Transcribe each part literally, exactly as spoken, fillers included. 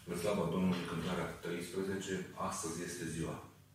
În slava Domnului, cântarea treisprezece, astăzi este ziua.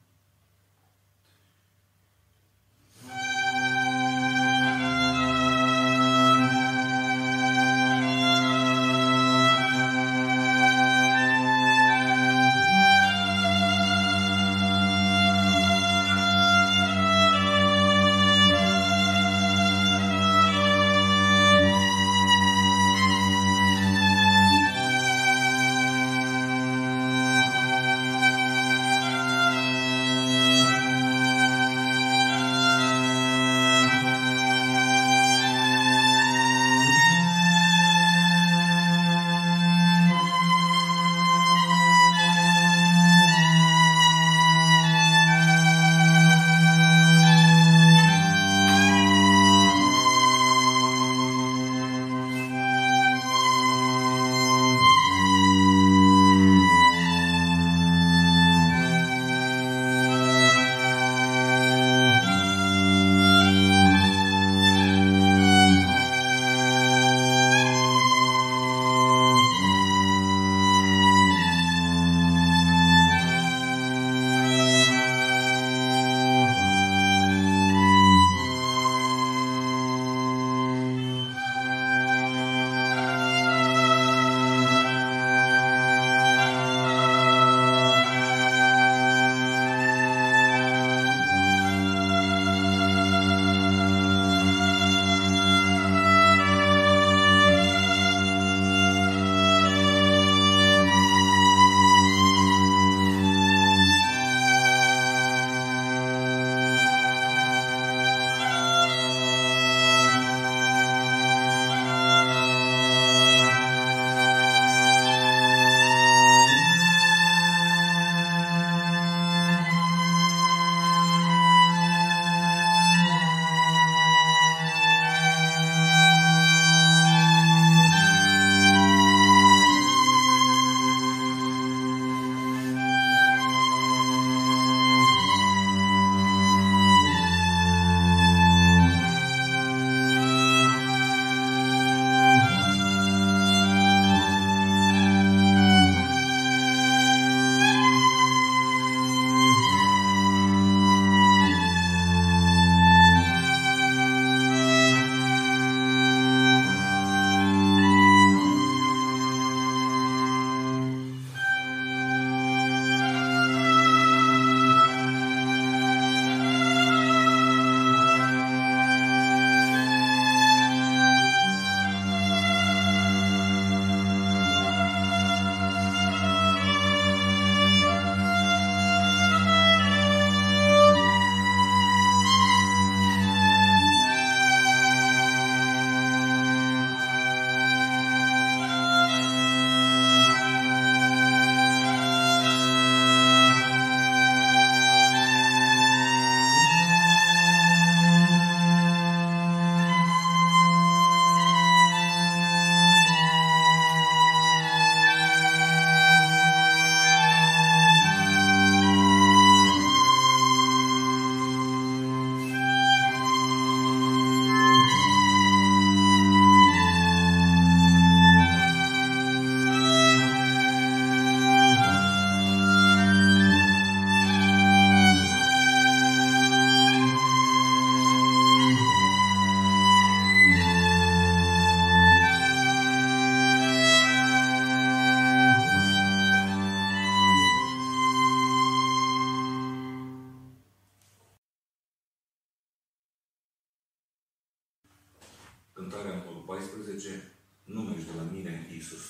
Cântarea numărul paisprezece, nu mergi de la mine, Iisus.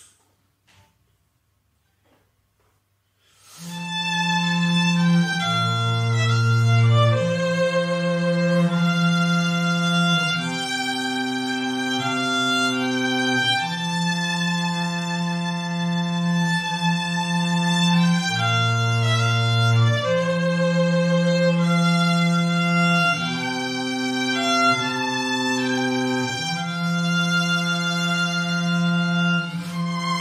Thank you.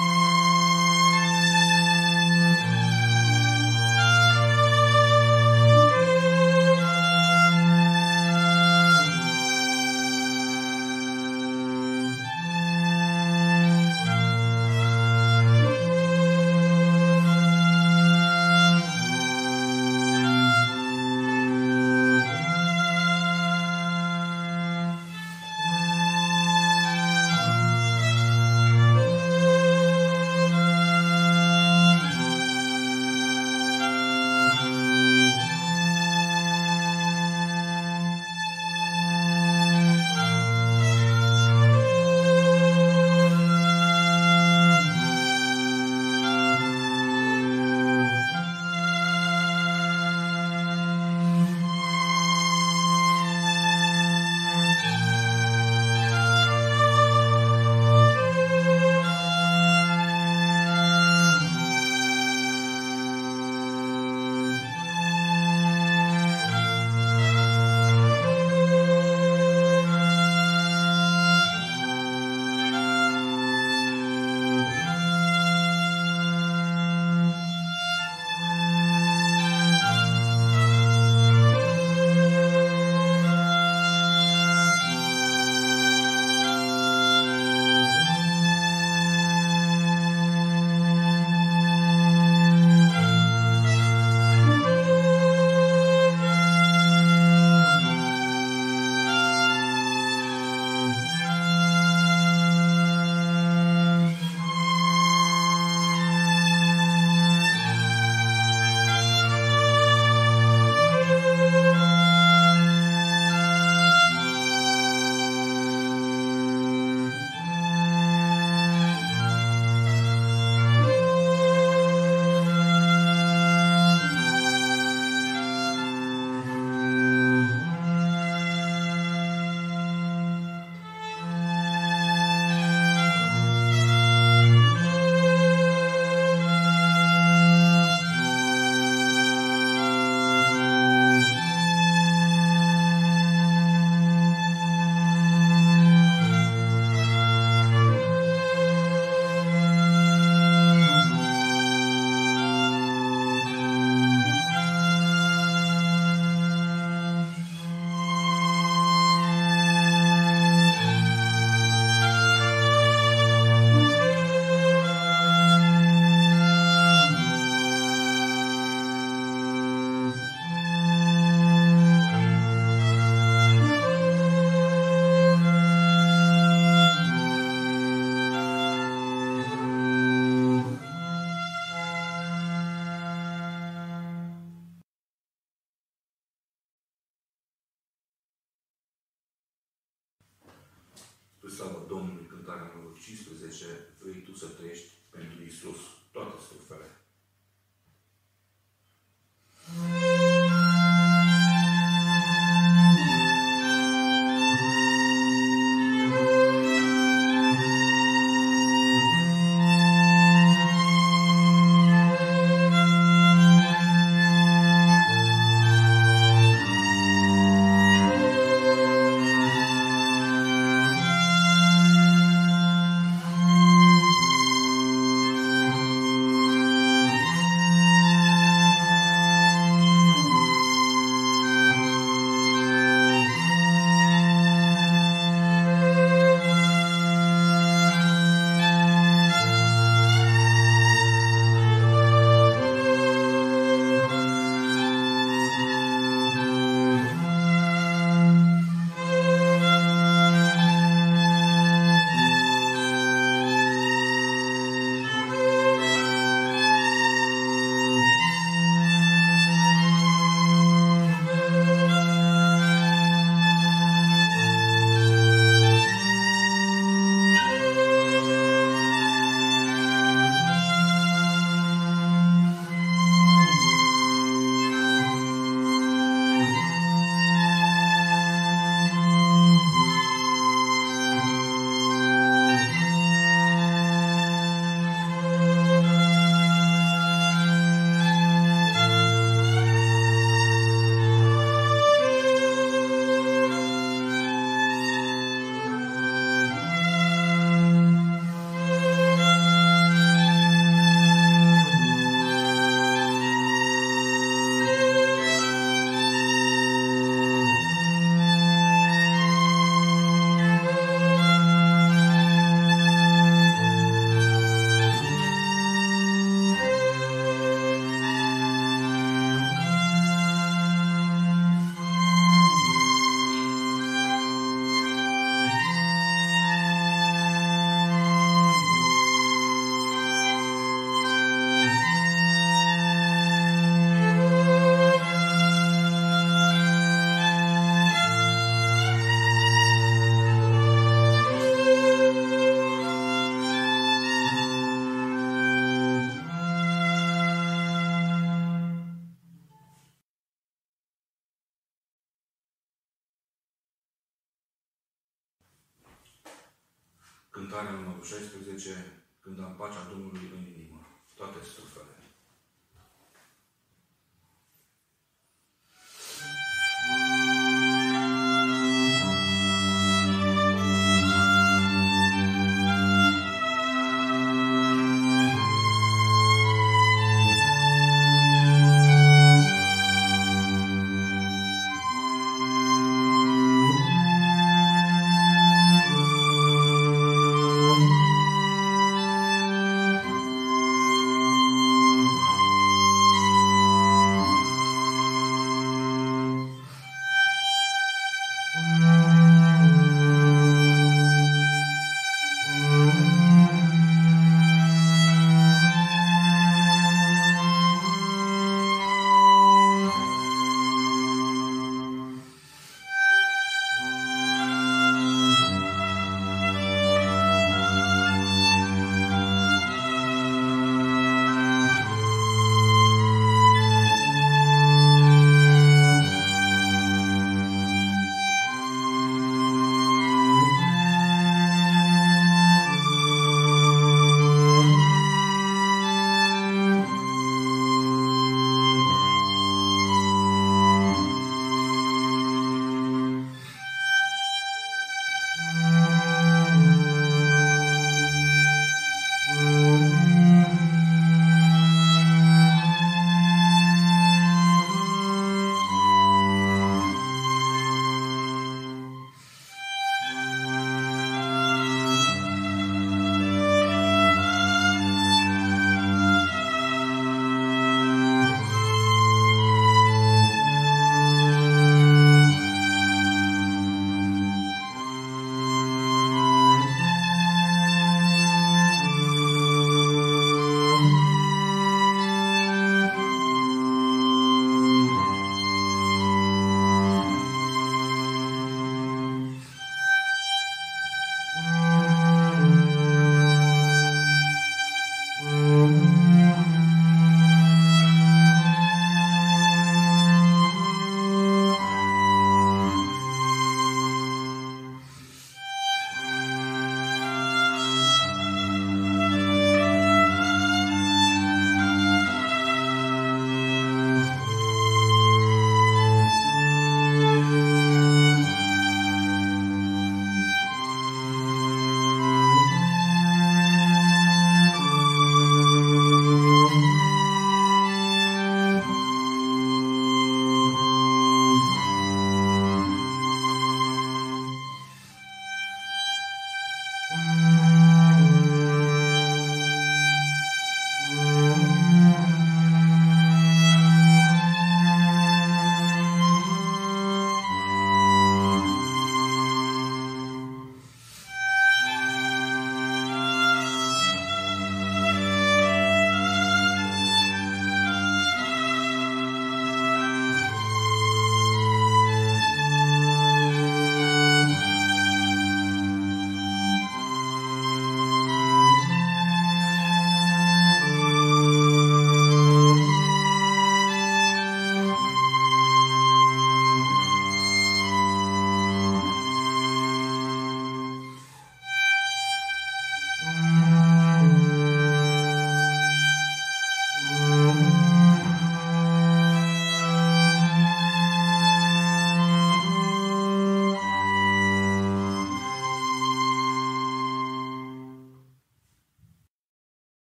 șaisprezece, vrei tu să trăiești pentru Iisus toate strufele. Cântarea numărul șaisprezece, când am pacea Domnului în inimă, toate strufele. Thank you.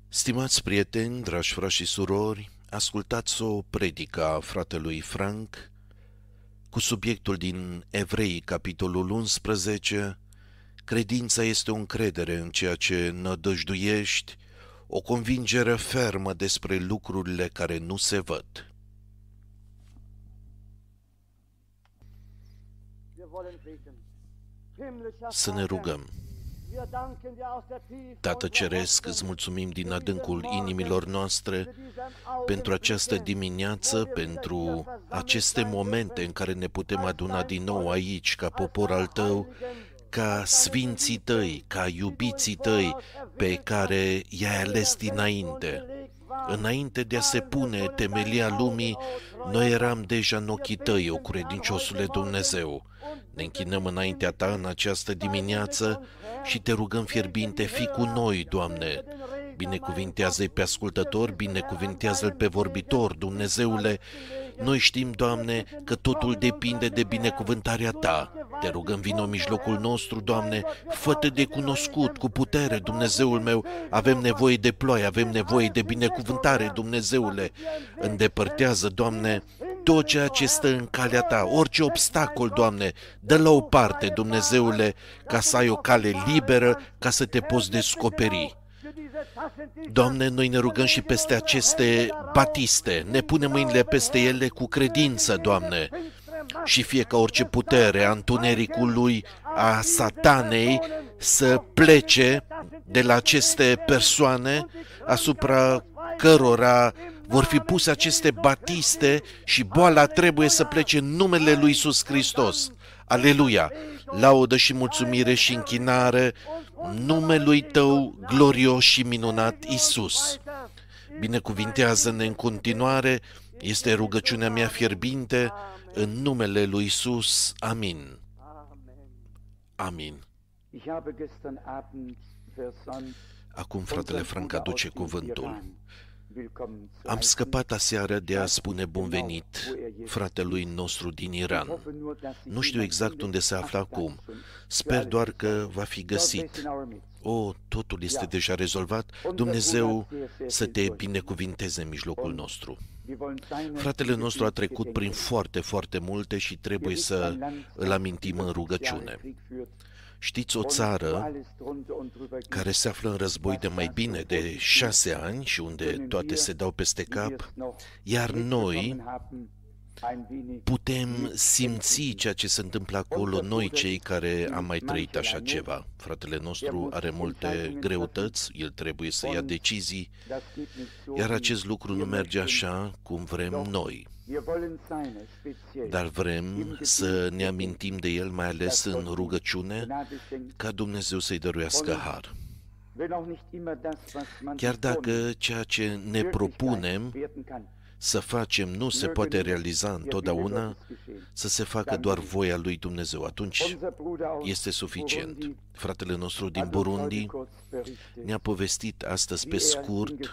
Stimați prieteni, dragi frați și surori, ascultați o predică a fratelui Frank cu subiectul din Evrei, capitolul unsprezece. Credința este o încredere în ceea ce nădăjduiești, o convingere fermă despre lucrurile care nu se văd. Să ne rugăm. Tată Ceresc, îți mulțumim din adâncul inimilor noastre pentru această dimineață, pentru aceste momente în care ne putem aduna din nou aici ca popor al Tău, ca sfinții Tăi, ca iubiții Tăi pe care i-ai ales dinainte. Înainte de a se pune temelia lumii, noi eram deja în ochii Tăi, o credinciosule Dumnezeu. Ne închinăm înaintea Ta în această dimineață și Te rugăm fierbinte, fii cu noi, Doamne. Binecuvintează-i pe ascultător, binecuvintează-l pe vorbitor, Dumnezeule. Noi știm, Doamne, că totul depinde de binecuvântarea Ta. Te rugăm, vino în mijlocul nostru, Doamne, fă-te de cunoscut cu putere, Dumnezeul meu. Avem nevoie de ploaie, avem nevoie de binecuvântare, Dumnezeule. Îndepărtează, Doamne, tot ceea ce stă în calea Ta, orice obstacol, Doamne, dă la o parte, Dumnezeule, ca să ai o cale liberă, ca să Te poți descoperi. Doamne, noi ne rugăm și peste aceste batiste, ne punem mâinile peste ele cu credință, Doamne, și fie ca orice putere a întunericului, a satanei, să plece de la aceste persoane asupra cărora vor fi puse aceste batiste și boala trebuie să plece în numele lui Iisus Hristos. Aleluia! Laudă și mulțumire și închinare numelui Tău glorios și minunat, Iisus. Binecuvintează-ne în continuare, este rugăciunea mea fierbinte, în numele lui Iisus. Amin. Amin. Acum fratele Frank aduce cuvântul. Am scăpat aseară de a spune bun venit fratelui nostru din Iran. Nu știu exact unde se află acum. Sper doar că va fi găsit. O, totul este deja rezolvat. Dumnezeu să Te binecuvinteze în mijlocul nostru. Fratele nostru a trecut prin foarte, foarte multe și trebuie să îl amintim în rugăciune. Știți, o țară care se află în război de mai bine de șase ani și unde toate se dau peste cap, iar noi putem simți ceea ce se întâmplă acolo, noi cei care am mai trăit așa ceva. Fratele nostru are multe greutăți, el trebuie să ia decizii, iar acest lucru nu merge așa cum vrem noi. Dar vrem să ne amintim de el, mai ales în rugăciune, ca Dumnezeu să-i dăruiască har. Chiar dacă ceea ce ne propunem să facem nu se poate realiza întotdeauna, să se facă doar voia lui Dumnezeu, atunci este suficient. Fratele nostru din Burundi ne-a povestit astăzi pe scurt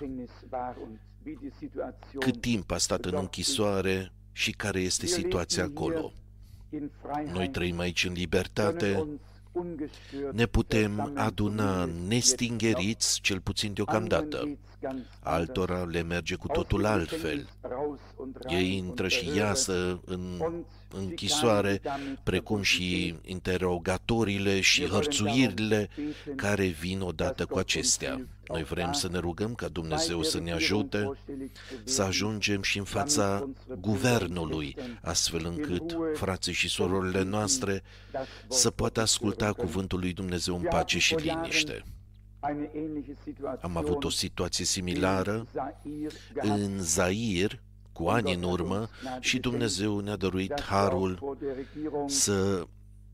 cât timp a stat în închisoare și care este situația acolo. Noi trăim aici în libertate, ne putem aduna nestingeriți, cel puțin deocamdată. Altora le merge cu totul altfel. Ei intră și iasă în închisoare, precum și interogatoriile și hărțuirile care vin odată cu acestea. Noi vrem să ne rugăm ca Dumnezeu să ne ajute să ajungem și în fața guvernului, astfel încât frații și surorile noastre să poată asculta cuvântul lui Dumnezeu în pace și liniște. Am avut o situație similară în Zaire, cu ani în urmă, și Dumnezeu ne-a dăruit harul să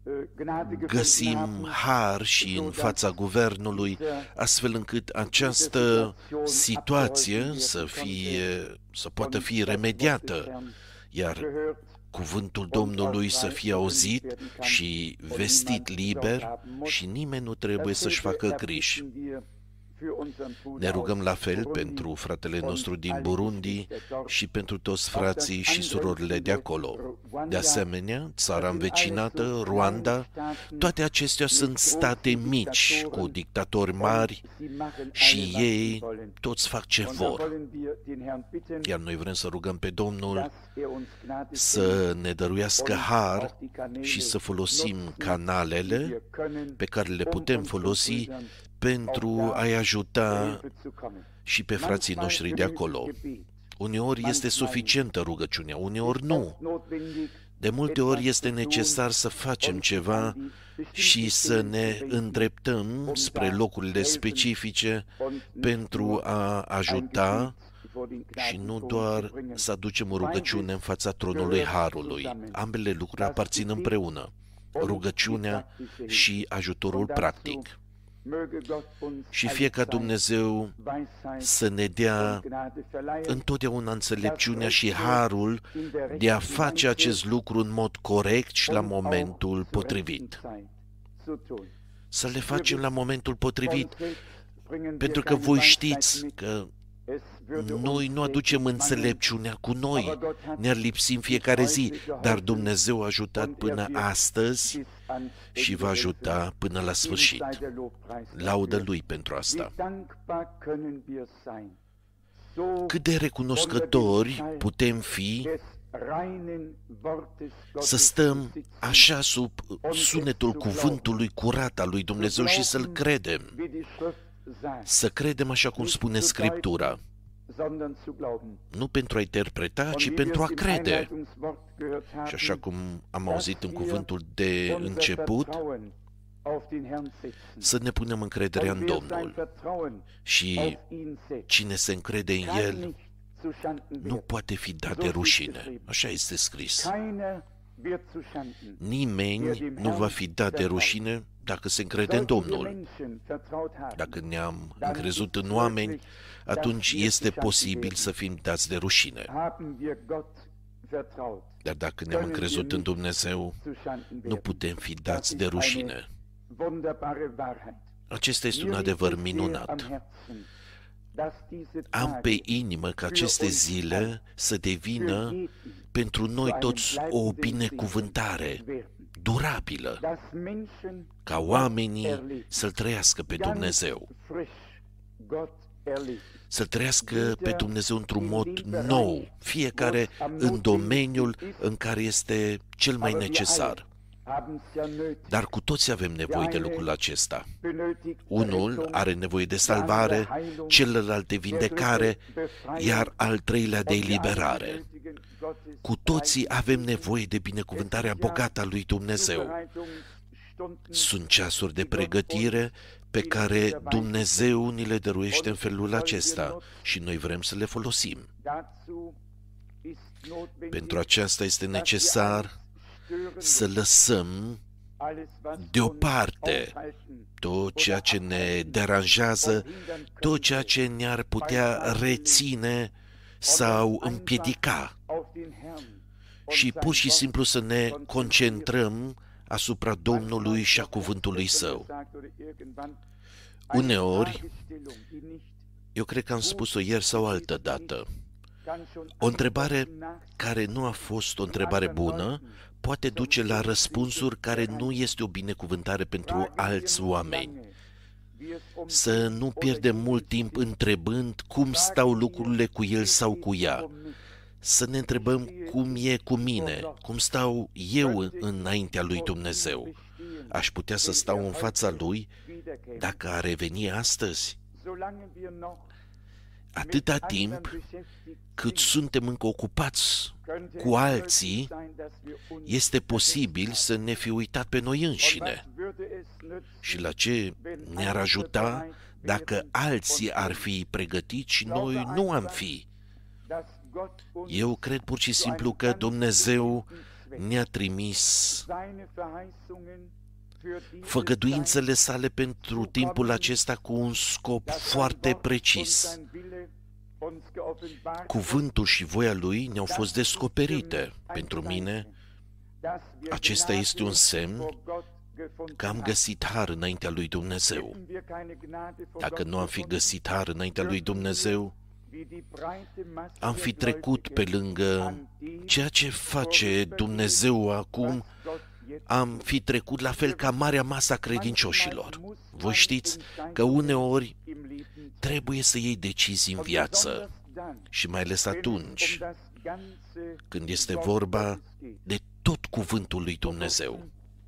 găsim har și în fața guvernului, astfel încât această situație să fie, să poată fi remediată, iar cuvântul Domnului să fie auzit și vestit liber și nimeni nu trebuie să-și facă griji. Ne rugăm la fel pentru fratele nostru din Burundi și pentru toți frații și surorile de acolo. De asemenea, țara învecinată, Rwanda, toate acestea sunt state mici, cu dictatori mari și ei toți fac ce vor. Iar noi vrem să rugăm pe Domnul să ne dăruiască har și să folosim canalele pe care le putem folosi pentru a-i ajuta și pe frații noștri de acolo. Uneori este suficientă rugăciunea, uneori nu. De multe ori este necesar să facem ceva și să ne îndreptăm spre locurile specifice pentru a ajuta și nu doar să aducem o rugăciune în fața tronului Harului. Ambele lucruri aparțin împreună, rugăciunea și ajutorul practic. Și fie ca Dumnezeu să ne dea întotdeauna înțelepciunea și harul de a face acest lucru în mod corect și la momentul potrivit. Să le facem la momentul potrivit, pentru că voi știți că noi nu aducem înțelepciunea cu noi, ne-ar lipsi în fiecare zi, dar Dumnezeu a ajutat până astăzi și va ajuta până la sfârșit. Laudă Lui pentru asta. Cât de recunoscători putem fi să stăm așa sub sunetul cuvântului curat al lui Dumnezeu și să-L credem. Să credem așa cum spune Scriptura. Nu pentru a interpreta, ci pentru a crede. Și așa cum am auzit în cuvântul de început, să ne punem încrederea în Domnul. Și cine se încrede în El nu poate fi dat de rușine. Așa este scris. Nimeni nu va fi dat de rușine dacă se încrede în Domnul. Dacă ne-am încrezut în oameni, atunci este posibil să fim dați de rușine. Dar dacă ne-am încrezut în Dumnezeu, nu putem fi dați de rușine. Acesta este un adevăr minunat. Am pe inimă ca aceste zile să devină pentru noi toți o binecuvântare durabilă, ca oamenii să-L trăiască pe Dumnezeu, să trăiască pe Dumnezeu într-un mod nou, fiecare în domeniul în care este cel mai necesar. Dar cu toți avem nevoie de lucrul acesta. Unul are nevoie de salvare, celălalt de vindecare, iar al treilea de eliberare. Cu toții avem nevoie de binecuvântarea bogată a lui Dumnezeu. Sunt ceasuri de pregătire pe care Dumnezeu ni le dăruiește în felul acesta și noi vrem să le folosim. Pentru aceasta este necesar să lăsăm deoparte tot ceea ce ne deranjează, tot ceea ce ne-ar putea reține sau împiedica și pur și simplu să ne concentrăm asupra Domnului și a cuvântului Său. Uneori, eu cred că am spus-o ieri sau altă dată, o întrebare care nu a fost o întrebare bună poate duce la răspunsuri care nu este o binecuvântare pentru alți oameni. Să nu pierdem mult timp întrebând cum stau lucrurile cu el sau cu ea. Să ne întrebăm cum e cu mine, cum stau eu înaintea lui Dumnezeu. Aș putea să stau în fața lui dacă ar reveni astăzi? Atâta timp cât suntem încă ocupați cu alții, este posibil să ne fi uitat pe noi înșine. Și la ce ne-ar ajuta dacă alții ar fi pregătiți și noi nu am fi? Eu cred pur și simplu că Dumnezeu ne-a trimis făgăduințele sale pentru timpul acesta cu un scop foarte precis. Cuvântul și voia Lui ne-au fost descoperite. Pentru mine, acesta este un semn că am găsit har înaintea lui Dumnezeu. Dacă nu am fi găsit har înaintea lui Dumnezeu, am fi trecut pe lângă ceea ce face Dumnezeu acum, am fi trecut la fel ca marea masă a credincioșilor. Voi știți că uneori trebuie să iei decizii în viață și mai ales atunci când este vorba de tot cuvântul lui Dumnezeu.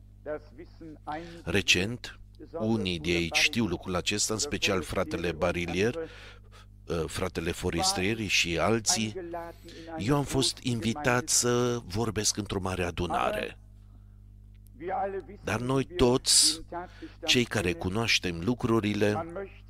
Recent, unii de aici știu lucrul acesta, în special fratele Barilier, fratele Forestieri și alții. Eu am fost invitat să vorbesc într-o mare adunare. Dar noi toți, cei care cunoaștem lucrurile,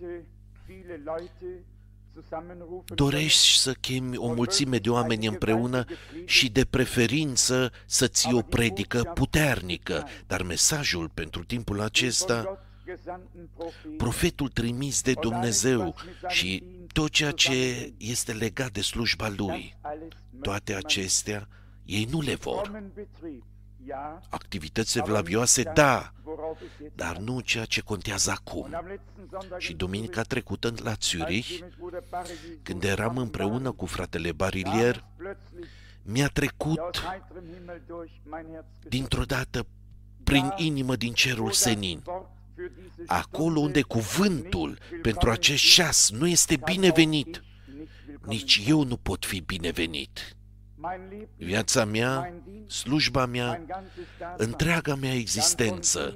dorești să chemi o mulțime de oameni împreună și de preferință să ții o predică puternică, dar mesajul pentru timpul acesta, profetul trimis de Dumnezeu și tot ceea ce este legat de slujba lui, toate acestea ei nu le vor. Activități evlavioase, da, dar nu ceea ce contează acum. Și duminica trecută la Zurich, când eram împreună cu fratele Barilier, mi-a trecut dintr-o dată prin inimă din cerul senin. Acolo unde cuvântul pentru acest ceas nu este binevenit, nici eu nu pot fi binevenit. Viața mea, slujba mea, întreaga mea existență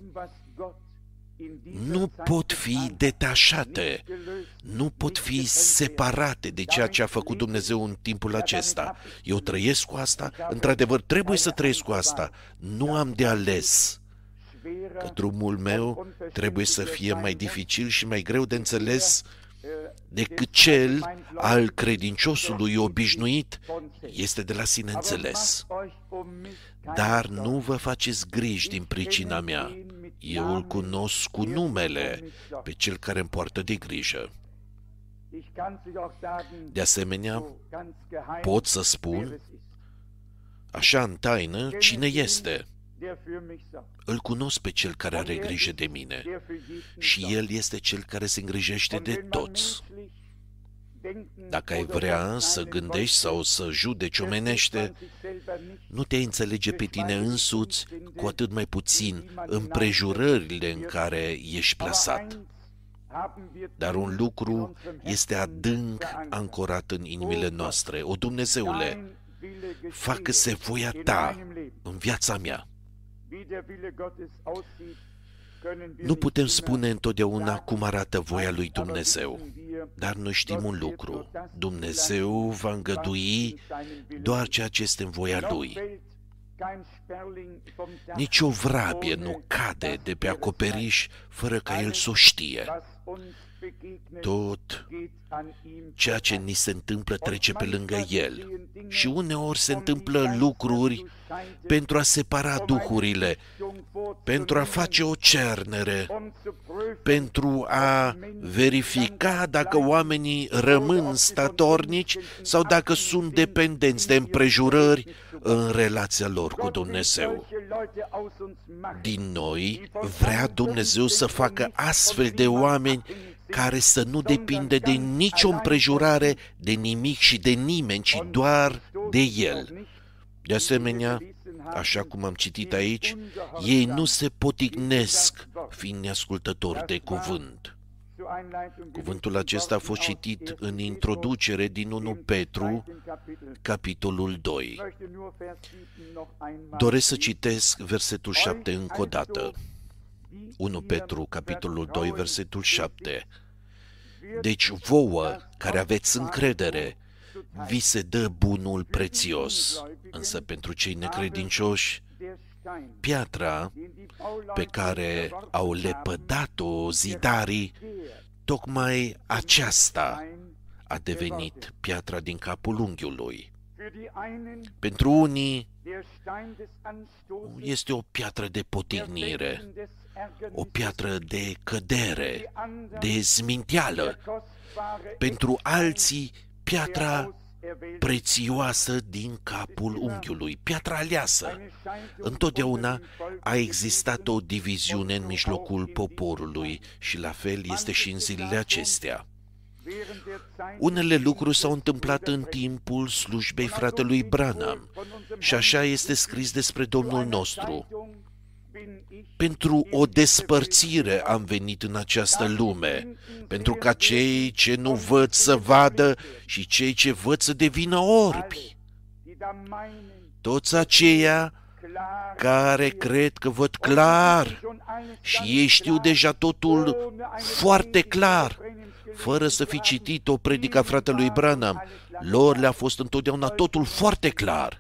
nu pot fi detașate, nu pot fi separate de ceea ce a făcut Dumnezeu în timpul acesta. Eu trăiesc cu asta, într-adevăr trebuie să trăiesc cu asta, nu am de ales. Că drumul meu trebuie să fie mai dificil și mai greu de înțeles decât cel al credinciosului obișnuit, este de la sine înțeles. Dar nu vă faceți griji din pricina mea. Eu îl cunosc cu numele pe cel care îmi poartă de grijă. De asemenea, pot să spun, așa în taină, cine este. Îl cunosc pe cel care are grijă de mine și el este cel care se îngrijește de toți. Dacă ai vrea să gândești sau să judeci omenește, nu te înțelege pe tine însuți, cu atât mai puțin împrejurările în care ești plasat. Dar un lucru este adânc ancorat în inimile noastre. O, Dumnezeule, facă-se voia ta în viața mea. Nu putem spune întotdeauna cum arată voia lui Dumnezeu, dar noi știm un lucru. Dumnezeu va îngădui doar ceea ce este în voia Lui. Nici o vrabie nu cade de pe acoperiș fără ca El să o știe. Tot ceea ce ni se întâmplă trece pe lângă El. Și uneori se întâmplă lucruri pentru a separa duhurile, pentru a face o cernere, pentru a verifica dacă oamenii rămân statornici sau dacă sunt dependenți de împrejurări în relația lor cu Dumnezeu. Din noi vrea Dumnezeu să facă astfel de oameni care să nu depinde de nicio împrejurare, de nimic și de nimeni, ci doar de El. De asemenea, așa cum am citit aici, ei nu se potignesc fiind neascultători de cuvânt. Cuvântul acesta a fost citit în introducere din unu Petru, capitolul doi. Doresc să citesc versetul șapte încă o dată. unu Petru, capitolul doi, versetul șapte. Deci vouă, care aveți încredere, vi se dă bunul prețios, însă pentru cei necredincioși, piatra pe care au lepădat-o zidarii, tocmai aceasta a devenit piatra din capul unghiului. Pentru unii este o piatră de potignire, o piatră de cădere, de zminteală. Pentru alții, piatra prețioasă din capul unghiului, piatra aleasă. Întotdeauna a existat o diviziune în mijlocul poporului și la fel este și în zilele acestea. Unele lucruri s-au întâmplat în timpul slujbei fratelui Branham și așa este scris despre Domnul nostru. Pentru o despărțire am venit în această lume, pentru ca cei ce nu văd să vadă și cei ce văd să devină orbi. Toți aceia care cred că văd clar și ei știu deja totul foarte clar, fără să fi citit o predică a fratelui Branham, lor le-a fost întotdeauna totul foarte clar.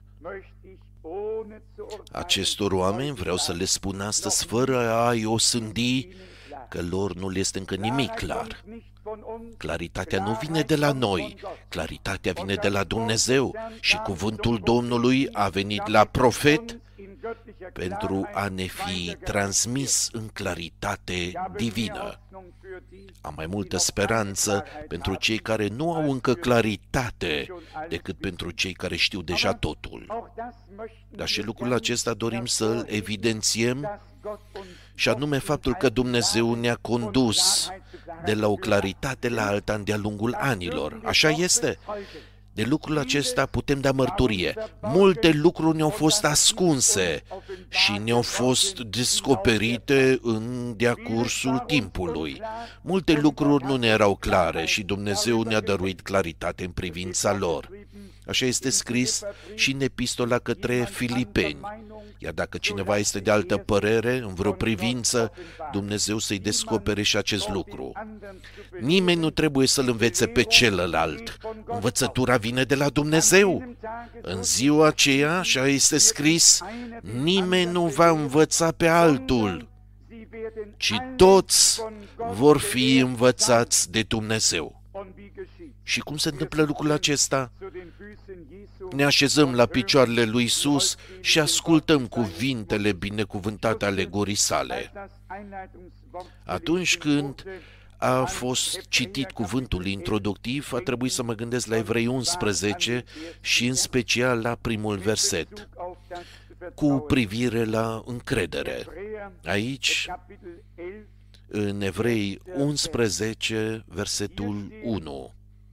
Acestor oameni vreau să le spun astăzi, fără a-i osândi, că lor nu le este încă nimic clar. Claritatea nu vine de la noi, claritatea vine de la Dumnezeu și cuvântul Domnului a venit la profet pentru a ne fi transmis în claritate divină. Am mai multă speranță pentru cei care nu au încă claritate decât pentru cei care știu deja totul. Dar și lucrul acesta dorim să-l evidențiem, și anume faptul că Dumnezeu ne-a condus de la o claritate la alta de-a lungul anilor. Așa este. De lucrul acesta putem da mărturie. Multe lucruri ne-au fost ascunse și ne-au fost descoperite în de-a-cursul timpului. Multe lucruri nu ne erau clare și Dumnezeu ne-a dăruit claritate în privința lor. Așa este scris și în epistola către Filipeni. Iar dacă cineva este de altă părere, în vreo privință, Dumnezeu să-i descopere și acest lucru. Nimeni nu trebuie să-l învețe pe celălalt. Învățătura vine de la Dumnezeu. În ziua aceea, așa este scris, nimeni nu va învăța pe altul, ci toți vor fi învățați de Dumnezeu. Și cum se întâmplă lucrul acesta? Ne așezăm la picioarele lui Iisus și ascultăm cuvintele binecuvântate ale gurii sale. Atunci când a fost citit cuvântul introductiv, a trebuit să mă gândesc la Evrei unsprezece și în special la primul verset, cu privire la încredere. Aici, în Evrei unsprezece, versetul unu.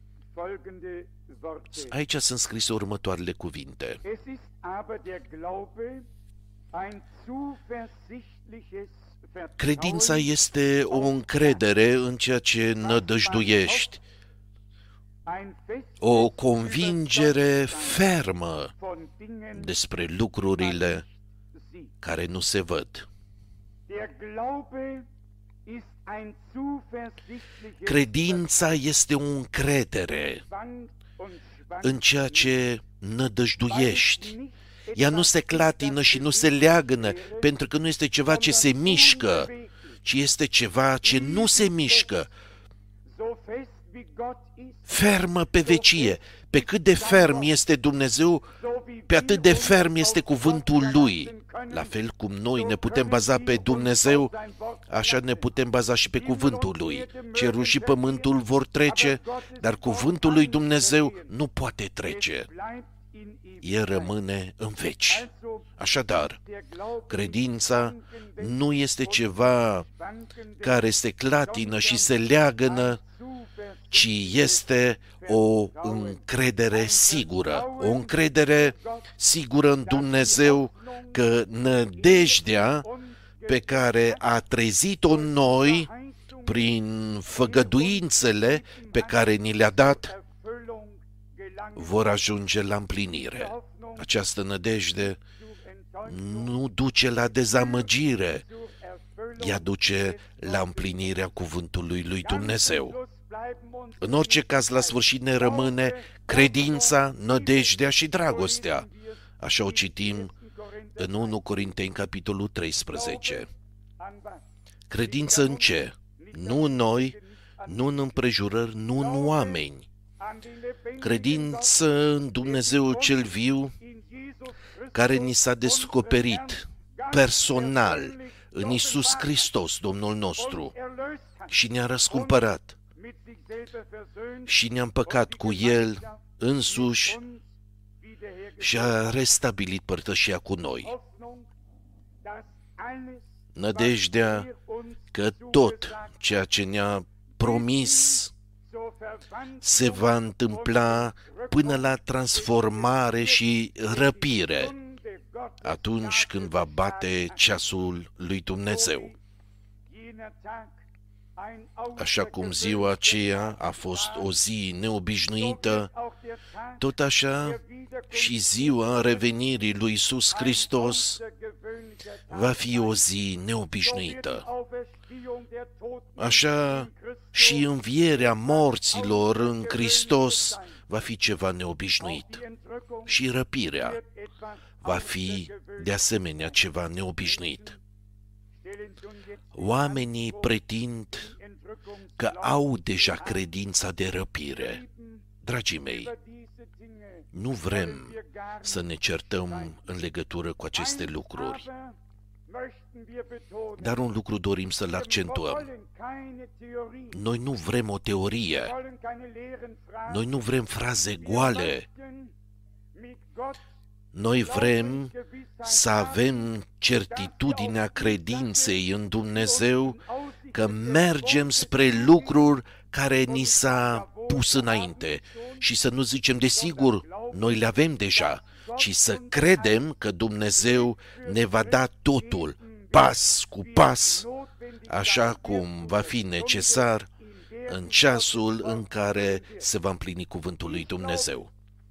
Aici sunt scrise următoarele cuvinte. Credința este o încredere în ceea ce nădăjduiești, o convingere fermă despre lucrurile care nu se văd. Credința este o încredere în ceea ce nădăjduiești. Ea nu se clatină și nu se leagănă, pentru că nu este ceva ce se mișcă, ci este ceva ce nu se mișcă. Fermă pe vecie. Pe cât de ferm este Dumnezeu, pe atât de ferm este cuvântul Lui. La fel cum noi ne putem baza pe Dumnezeu, așa ne putem baza și pe cuvântul Lui. Cerul și pământul vor trece, dar cuvântul lui Dumnezeu nu poate trece. El rămâne în veci. Așadar, credința nu este ceva care se clatină și se leagănă, ci este o încredere sigură, o încredere sigură în Dumnezeu, că nădejdea pe care a trezit-o în noi prin făgăduințele pe care ni le-a dat, vor ajunge la împlinire. Această nădejde nu duce la dezamăgire, ea duce la împlinirea cuvântului lui Dumnezeu. În orice caz, la sfârșit ne rămâne credința, nădejdea și dragostea. Așa o citim în întâi Corinteni, capitolul treisprezece. Credință în ce? Nu în noi, nu în împrejurări, nu în oameni. Credință în Dumnezeu cel viu, care ni s-a descoperit personal în Iisus Hristos, Domnul nostru, și ne-a răscumpărat și ne-a împăcat cu El însuși și a restabilit părtășia cu noi. Nădejdea că tot ceea ce ne-a promis se va întâmpla până la transformare și răpire, atunci când va bate ceasul lui Dumnezeu. Așa cum ziua aceea a fost o zi neobișnuită, tot așa și ziua revenirii lui Iisus Hristos va fi o zi neobișnuită. Așa și învierea morților în Hristos va fi ceva neobișnuit. Și răpirea va fi de asemenea ceva neobișnuit. Oamenii pretind că au deja credința de răpire. Dragii mei, nu vrem să ne certăm în legătură cu aceste lucruri, dar un lucru dorim să-l accentuăm. Noi nu vrem o teorie, noi nu vrem fraze goale, noi vrem să avem certitudinea credinței în Dumnezeu că mergem spre lucruri care ni s-a pus înainte și să nu zicem desigur, noi le avem deja, ci să credem că Dumnezeu ne va da totul, pas cu pas, așa cum va fi necesar în ceasul în care se va împlini cuvântul lui Dumnezeu.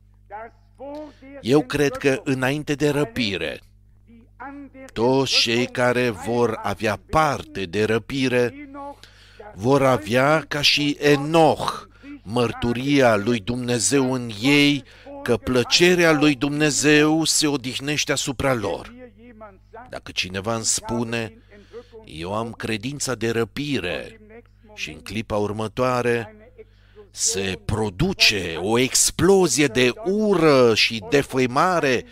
Eu cred că înainte de răpire, toți cei care vor avea parte de răpire vor avea ca și Enoch mărturia lui Dumnezeu în ei că plăcerea lui Dumnezeu se odihnește asupra lor. Dacă cineva îmi spune, eu am credința de răpire și în clipa următoare se produce o explozie de ură și defăimare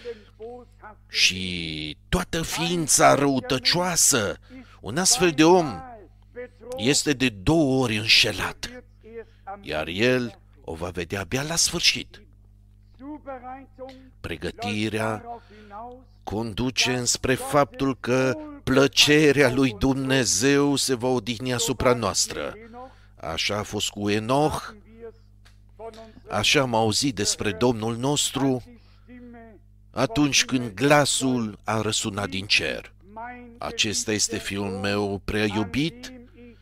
și toată ființa răutăcioasă, un astfel de om este de două ori înșelat, iar el o va vedea abia la sfârșit. Pregătirea conduce înspre faptul că plăcerea lui Dumnezeu se va odihni asupra noastră. Așa a fost cu Enoch, așa am auzit despre Domnul nostru atunci când glasul a răsunat din cer. Acesta este Fiul meu prea iubit,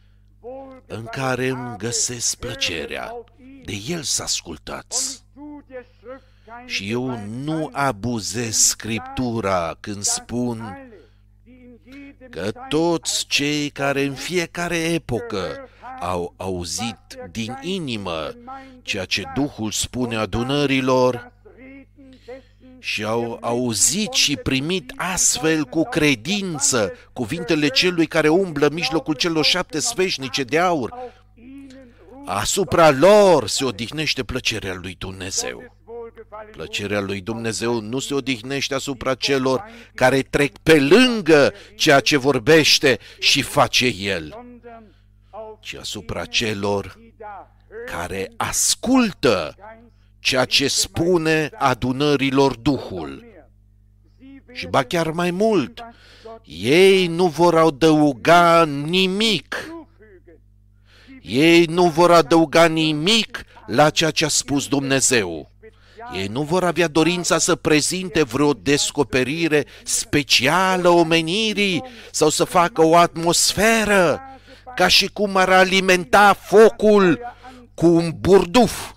în care îmi găsesc plăcerea. De el să ascultați. Și eu nu abuzez Scriptura când spun că toți cei care în fiecare epocă au auzit din inimă ceea ce Duhul spune adunărilor și au auzit și primit astfel cu credință cuvintele celui care umblă în mijlocul celor șapte sfeșnice de aur, asupra lor se odihnește plăcerea lui Dumnezeu. Plăcerea lui Dumnezeu nu se odihnește asupra celor care trec pe lângă ceea ce vorbește și face El, ci asupra celor care ascultă ceea ce spune adunărilor Duhul. Și ba chiar mai mult, ei nu vor adăuga nimic. Ei nu vor adăuga nimic la ceea ce a spus Dumnezeu. Ei nu vor avea dorința să prezinte vreo descoperire specială omenirii sau să facă o atmosferă, ca și cum ar alimenta focul cu un burduf.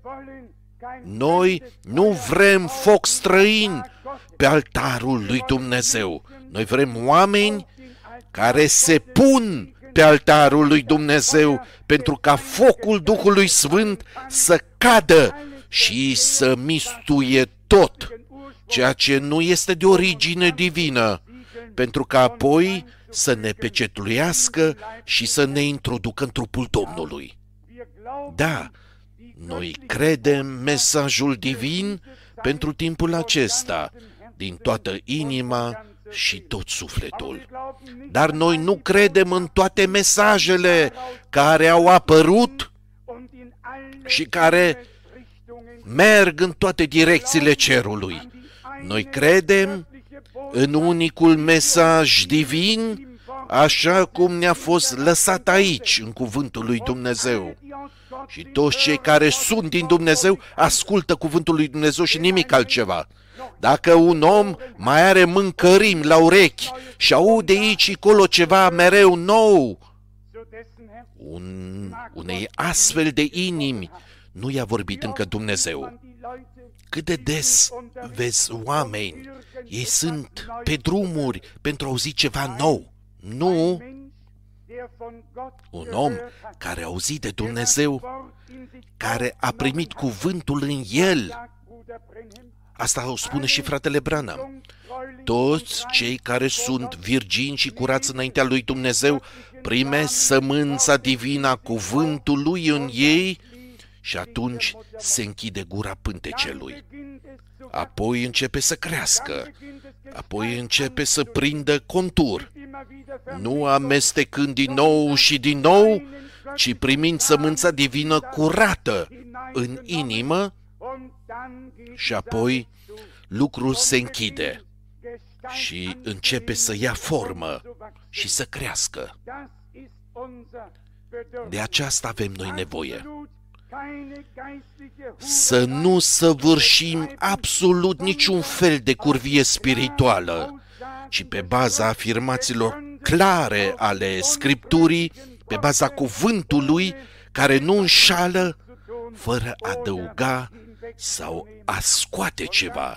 Noi nu vrem foc străin pe altarul lui Dumnezeu. Noi vrem oameni care se pun pe altarul lui Dumnezeu pentru ca focul Duhului Sfânt să cadă și să mistuie tot ceea ce nu este de origine divină, pentru ca apoi să ne pecetluiască și să ne introducă în trupul Domnului. Da, noi credem mesajul divin pentru timpul acesta, din toată inima și tot sufletul. Dar noi nu credem în toate mesajele care au apărut și care merg în toate direcțiile cerului. Noi credem în unicul mesaj divin, așa cum ne-a fost lăsat aici, în cuvântul lui Dumnezeu. Și toți cei care sunt din Dumnezeu ascultă cuvântul lui Dumnezeu și nimic altceva. Dacă un om mai are mâncărimi la urechi și aude aici și acolo ceva mereu nou, un, unei astfel de inimi nu i-a vorbit încă Dumnezeu. Cât de des vezi oameni, ei sunt pe drumuri pentru a auzi ceva nou. Nu, un om care a auzit de Dumnezeu, care a primit cuvântul în el. Asta o spune și fratele Branham. Toți cei care sunt virgini și curați înaintea lui Dumnezeu primesc sămânța divină a cuvântului în ei și atunci se închide gura pântecelui. Apoi începe să crească, apoi începe să prindă contur, nu amestecând din nou și din nou, ci primind sămânța divină curată în inimă și apoi lucrul se închide și începe să ia formă și să crească. De aceasta avem noi nevoie. Să nu săvârșim absolut niciun fel de curvie spirituală, ci pe baza afirmațiilor clare ale Scripturii, pe baza cuvântului care nu înșală, fără a adăuga sau a scoate ceva.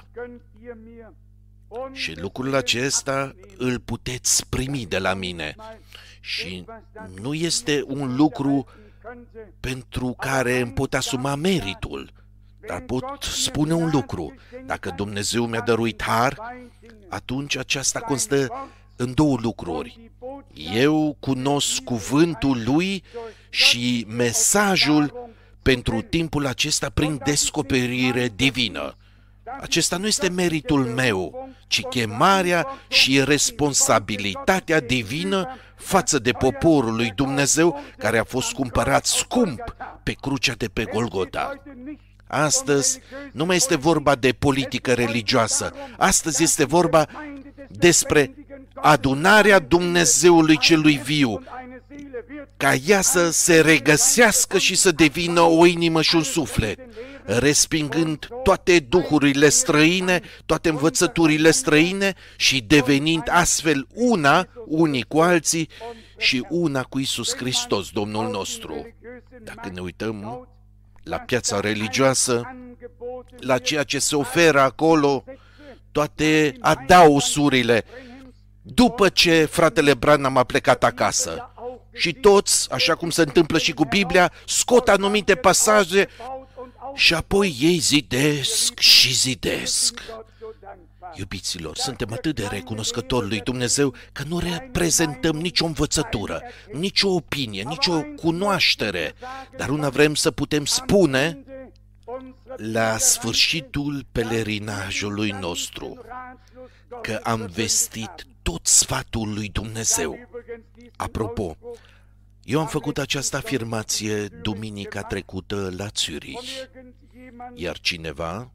Și lucrul acesta îl puteți primi de la mine. Și nu este un lucru pentru care îmi pot asuma meritul, dar pot spune un lucru. Dacă Dumnezeu mi-a dăruit har, atunci aceasta constă în două lucruri. Eu cunosc cuvântul lui și mesajul pentru timpul acesta prin descoperire divină. Acesta nu este meritul meu, ci chemarea și responsabilitatea divină față de poporul lui Dumnezeu care a fost cumpărat scump pe crucea de pe Golgota. Astăzi nu mai este vorba de politică religioasă, astăzi este vorba despre adunarea Dumnezeului celui viu, ca ea să se regăsească și să devină o inimă și un suflet, respingând toate duhurile străine, toate învățăturile străine și devenind astfel una, unii cu alții și una cu Iisus Hristos, Domnul nostru. Dacă ne uităm la piața religioasă, la ceea ce se oferă acolo, toate adausurile, după ce fratele Branham a plecat acasă. Și toți, așa cum se întâmplă și cu Biblia, scot anumite pasaje și apoi ei zidesc și zidesc. Iubiților, suntem atât de recunoscători lui Dumnezeu că nu reprezentăm nicio învățătură, nicio opinie, nicio cunoaștere, dar una vrem să putem spune la sfârșitul pelerinajului nostru că am vestit tot sfatul lui Dumnezeu. Apropo, eu am făcut această afirmație duminica trecută la Zürich, iar cineva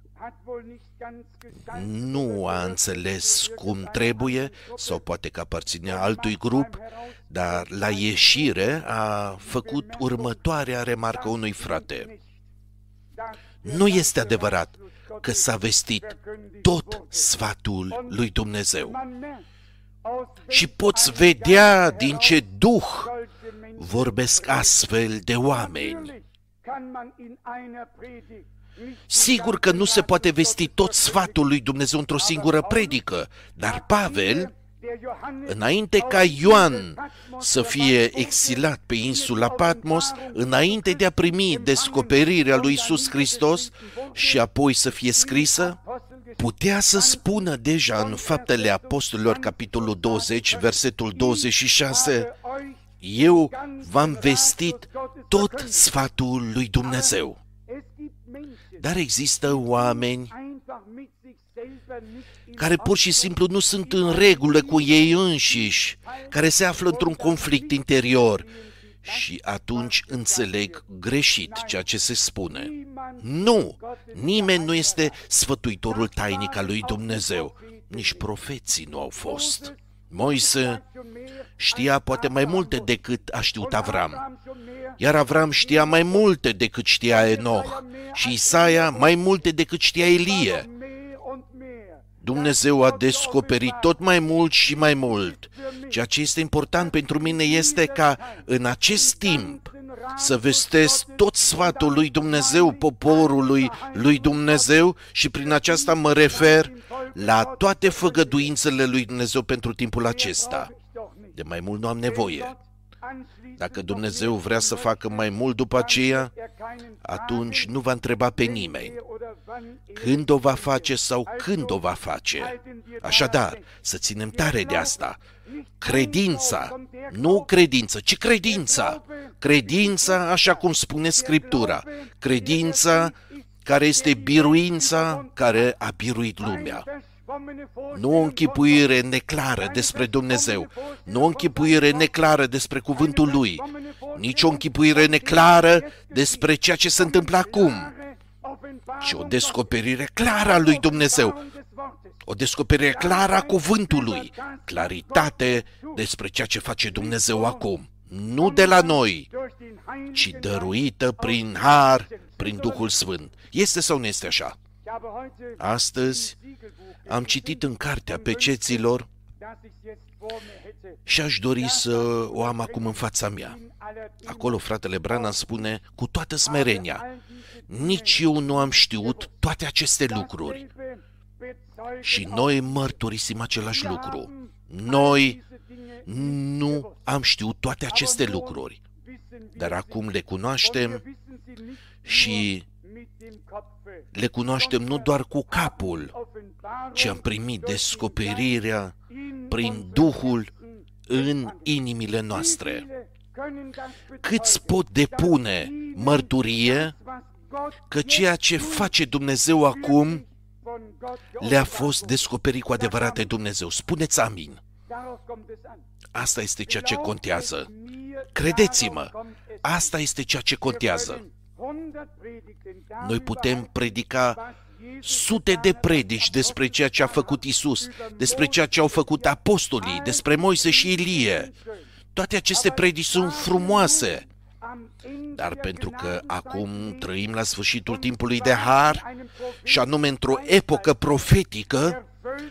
nu a înțeles cum trebuie, sau poate că aparținea altui grup, dar la ieșire a făcut următoarea remarcă unui frate. Nu este adevărat că s-a vestit tot sfatul lui Dumnezeu. Și poți vedea din ce duh vorbesc astfel de oameni. Sigur că nu se poate vesti tot sfatul lui Dumnezeu într-o singură predică, dar Pavel, înainte ca Ioan să fie exilat pe insula Patmos, înainte de a primi descoperirea lui Iisus Hristos și apoi să fie scrisă, putea să spună deja în Faptele Apostolilor, capitolul douăzeci, versetul douăzeci și șase, eu v-am vestit tot sfatul lui Dumnezeu. Dar există oameni care pur și simplu nu sunt în regulă cu ei înșiși, care se află într-un conflict interior și atunci înțeleg greșit ceea ce se spune. Nu! Nimeni nu este sfătuitorul tainic al lui Dumnezeu. Nici profeții nu au fost. Moise știa poate mai multe decât a știut Avram. Iar Avram știa mai multe decât știa Enoch și Isaia mai multe decât știa Elie. Dumnezeu a descoperit tot mai mult și mai mult. Ceea ce este important pentru mine este ca în acest timp să vestesc tot sfatul lui Dumnezeu, poporului lui Dumnezeu, și prin aceasta mă refer la toate făgăduințele lui Dumnezeu pentru timpul acesta. De mai mult nu am nevoie. Dacă Dumnezeu vrea să facă mai mult după aceea, atunci nu va întreba pe nimeni când o va face sau când o va face. Așadar, să ținem tare de asta. Credința, nu credință, ci credința. Credința, așa cum spune Scriptura. Credința care este biruința care a biruit lumea. Nu o închipuire neclară despre Dumnezeu, nu o închipuire neclară despre cuvântul Lui, nici o închipuire neclară despre ceea ce se întâmplă acum, ci o descoperire clară a lui Dumnezeu, o descoperire clară a cuvântului, claritate despre ceea ce face Dumnezeu acum, nu de la noi, ci dăruită prin har, prin Duhul Sfânt. Este sau nu este așa? Astăzi am citit în cartea Peceților și aș dori să o am acum în fața mea. Acolo fratele Branham spune, cu toată smerenia, nici eu nu am știut toate aceste lucruri. Și noi mărturisim același lucru. Noi nu am știut toate aceste lucruri, dar acum le cunoaștem și le cunoaștem nu doar cu capul, ci am primit descoperirea prin Duhul în inimile noastre. Câți pot depune mărturie că ceea ce face Dumnezeu acum le-a fost descoperit cu adevărat de Dumnezeu? Spuneți amin. Asta este ceea ce contează. Credeți-mă, asta este ceea ce contează. Noi putem predica sute de predici despre ceea ce a făcut Isus, despre ceea ce au făcut apostolii, despre Moise și Ilie. Toate aceste predici sunt frumoase, dar pentru că acum trăim la sfârșitul timpului de har, și anume într-o epocă profetică,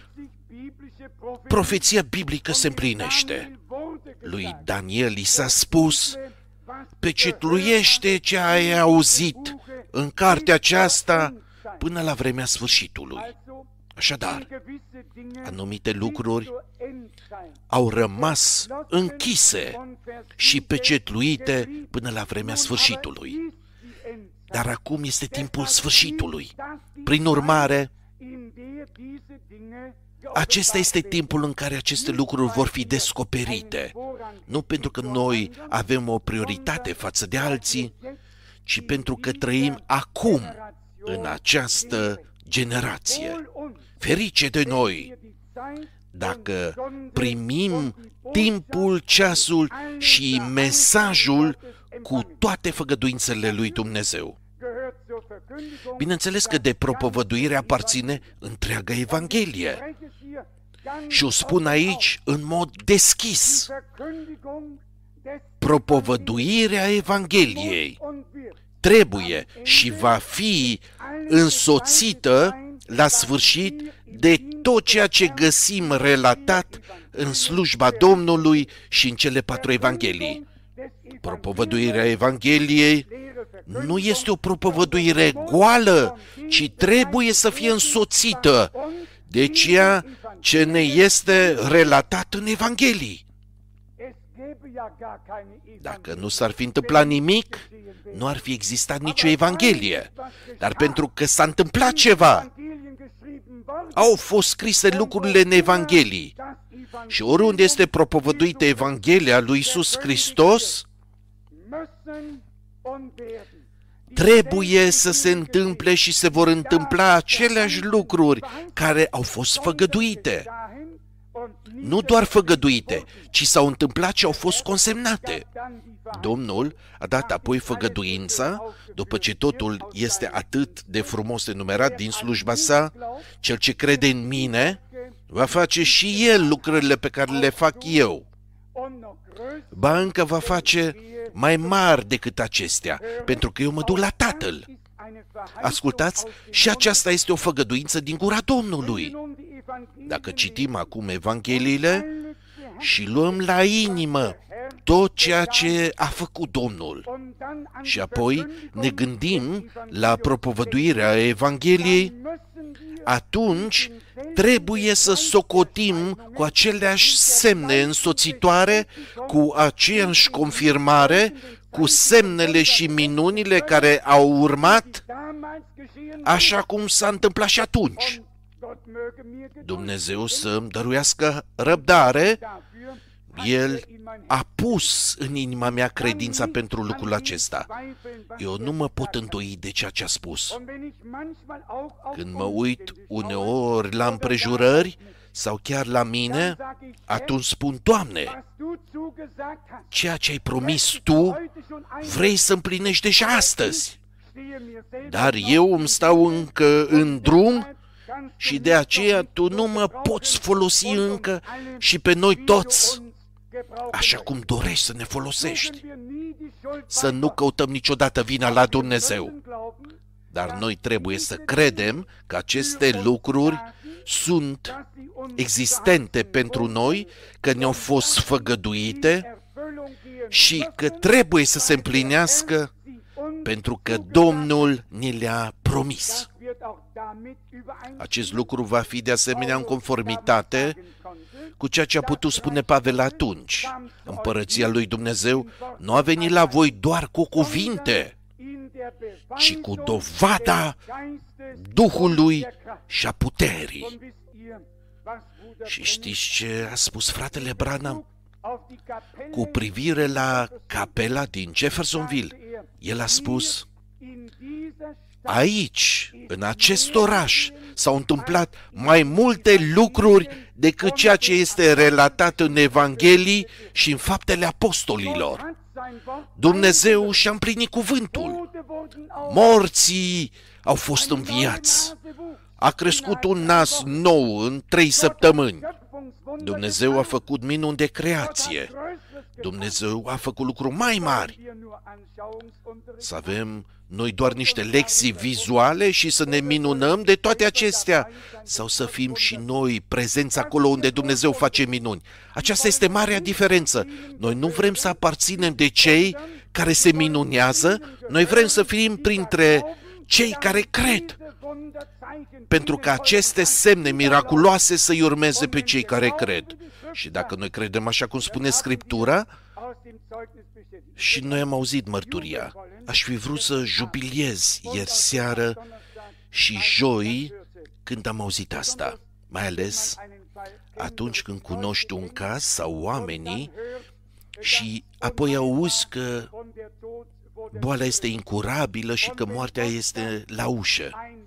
profeția biblică se împlinește. Lui Daniel i s-a spus, pecetluiește ce ai auzit în cartea aceasta până la vremea sfârșitului. Așadar, anumite lucruri au rămas închise și pecetluite până la vremea sfârșitului. Dar acum este timpul sfârșitului. Prin urmare, acesta este timpul în care aceste lucruri vor fi descoperite. Nu pentru că noi avem o prioritate față de alții, ci pentru că trăim acum în această generație. Ferice de noi dacă primim timpul, ceasul și mesajul cu toate făgăduințele lui Dumnezeu. Bineînțeles că de propovăduire aparține întreaga Evanghelie. Și o spun aici în mod deschis. Propovăduirea Evangheliei trebuie și va fi însoțită la sfârșit de tot ceea ce găsim relatat în slujba Domnului și în cele patru Evanghelii. Propovăduirea Evangheliei nu este o propovăduire goală, ci trebuie să fie însoțită de ceea ce ne este relatat în Evanghelii. Dacă nu s-ar fi întâmplat nimic, nu ar fi existat nicio Evanghelie. Dar pentru că s-a întâmplat ceva, au fost scrise lucrurile în Evanghelii. Și oriunde este propovăduită Evanghelia lui Iisus Hristos, trebuie să se întâmple și se vor întâmpla aceleași lucruri care au fost făgăduite. Nu doar făgăduite, ci s-au întâmplat și au fost consemnate. Domnul a dat apoi făgăduința, după ce totul este atât de frumos enumerat din slujba sa, cel ce crede în mine va face și el lucrările pe care le fac eu. Ba încă va face mai mari decât acestea, pentru că eu mă duc la Tatăl. Ascultați, și aceasta este o făgăduință din gura Domnului. Dacă citim acum Evangheliile și luăm la inimă tot ceea ce a făcut Domnul și apoi ne gândim la propovăduirea Evangheliei, atunci trebuie să socotim cu aceleași semne însoțitoare, cu aceeași confirmare, cu semnele și minunile care au urmat, așa cum s-a întâmplat și atunci. Dumnezeu să-mi dăruiască răbdare. El a pus în inima mea credința pentru lucrul acesta. Eu nu mă pot îndoi de ceea ce a spus. Când mă uit uneori la împrejurări sau chiar la mine, atunci spun: Doamne, ceea ce ai promis Tu, vrei să împlinești deja astăzi. Dar eu îmi stau încă în drum și de aceea Tu nu mă poți folosi încă și pe noi toți, așa cum dorești să ne folosești. Să nu căutăm niciodată vina la Dumnezeu. Dar noi trebuie să credem că aceste lucruri sunt existente pentru noi, că ne-au fost făgăduite și că trebuie să se împlinească pentru că Domnul ne le-a promis. Acest lucru va fi de asemenea în conformitate cu ceea ce a putut spune Pavel atunci. Împărăția lui Dumnezeu nu a venit la voi doar cu cuvinte, ci cu dovada Duhului și a puterii. Și știți ce a spus fratele Branham cu privire la capela din Jeffersonville? El a spus: aici, în acest oraș, s-au întâmplat mai multe lucruri decât ceea ce este relatat în Evanghelii și în Faptele Apostolilor. Dumnezeu și-a împlinit cuvântul. Morții au fost înviați. A crescut un nas nou în trei săptămâni. Dumnezeu a făcut minuni de creație. Dumnezeu a făcut lucruri mai mari. Să avem noi doar niște lecții vizuale și să ne minunăm de toate acestea, sau să fim și noi prezenți acolo unde Dumnezeu face minuni. Aceasta este marea diferență. Noi nu vrem să aparținem de cei care se minunează, noi vrem să fim printre cei care cred, pentru că aceste semne miraculoase să-i urmeze pe cei care cred. Și dacă noi credem așa cum spune Scriptura, și noi am auzit mărturia, aș fi vrut să jubiliez ieri seară și joi când am auzit asta, mai ales atunci când cunoști un caz sau oamenii și apoi auzi că boala este incurabilă și că moartea este la ușă.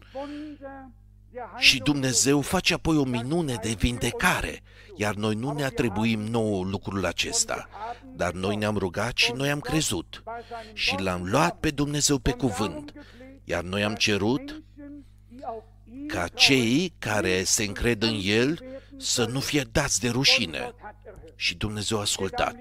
Și Dumnezeu face apoi o minune de vindecare, iar noi nu ne atribuim nouă lucrul acesta, dar noi ne-am rugat și noi am crezut și l-am luat pe Dumnezeu pe cuvânt, iar noi am cerut ca cei care se încred în El să nu fie dați de rușine. Și Dumnezeu a ascultat.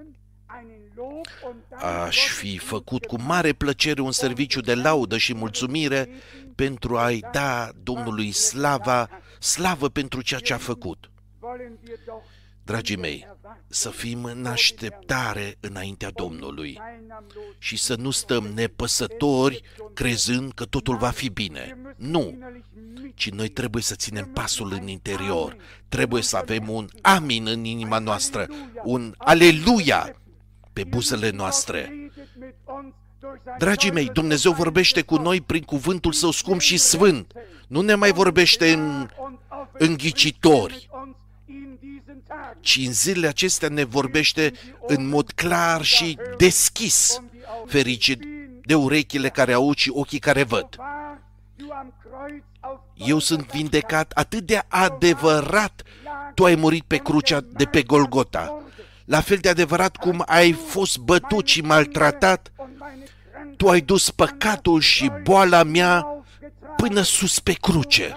Aș fi făcut cu mare plăcere un serviciu de laudă și mulțumire pentru a-i da Domnului slava, slavă pentru ceea ce a făcut. Dragii mei, să fim în așteptare înaintea Domnului și să nu stăm nepăsători crezând că totul va fi bine. Nu, ci noi trebuie să ținem pasul în interior. Trebuie să avem un amin în inima noastră, un aleluia pe buzele noastre. Dragii mei, Dumnezeu vorbește cu noi prin cuvântul Său scump și sfânt. Nu ne mai vorbește în înghicitori, ci în zilele acestea ne vorbește în mod clar și deschis, fericit de urechile care aud și ochii care văd. Eu sunt vindecat atât de adevărat tu ai murit pe crucea de pe Golgota. La fel de adevărat cum ai fost bătut și maltratat, tu ai dus păcatul și boala mea până sus pe cruce.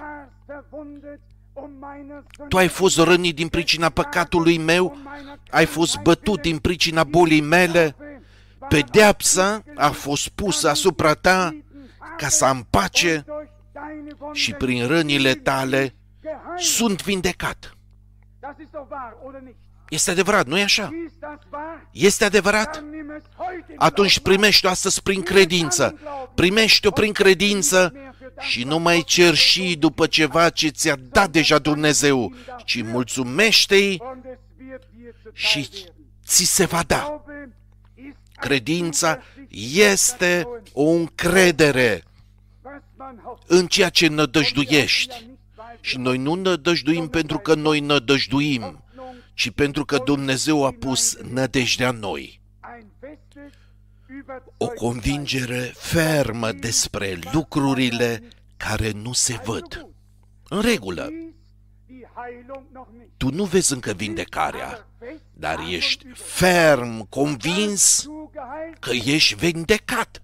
Tu ai fost rănit din pricina păcatului meu, ai fost bătut din pricina bolii mele, pedeapsa a fost pusă asupra ta ca să am pace și prin rănile tale sunt vindecat. Este adevărat, nu-i așa? Este adevărat? Atunci primește-o astăzi prin credință. Primește-o prin credință și nu mai cer și după ceva ce ți-a dat deja Dumnezeu, ci mulțumește-i și ți se va da. Credința este o încredere în ceea ce nădăjduiești. Și noi nu nădăjduim pentru că noi nădăjduim, ci pentru că Dumnezeu a pus nădejdea în noi. O convingere fermă despre lucrurile care nu se văd. În regulă, tu nu vezi încă vindecarea, dar ești ferm convins că ești vindecat.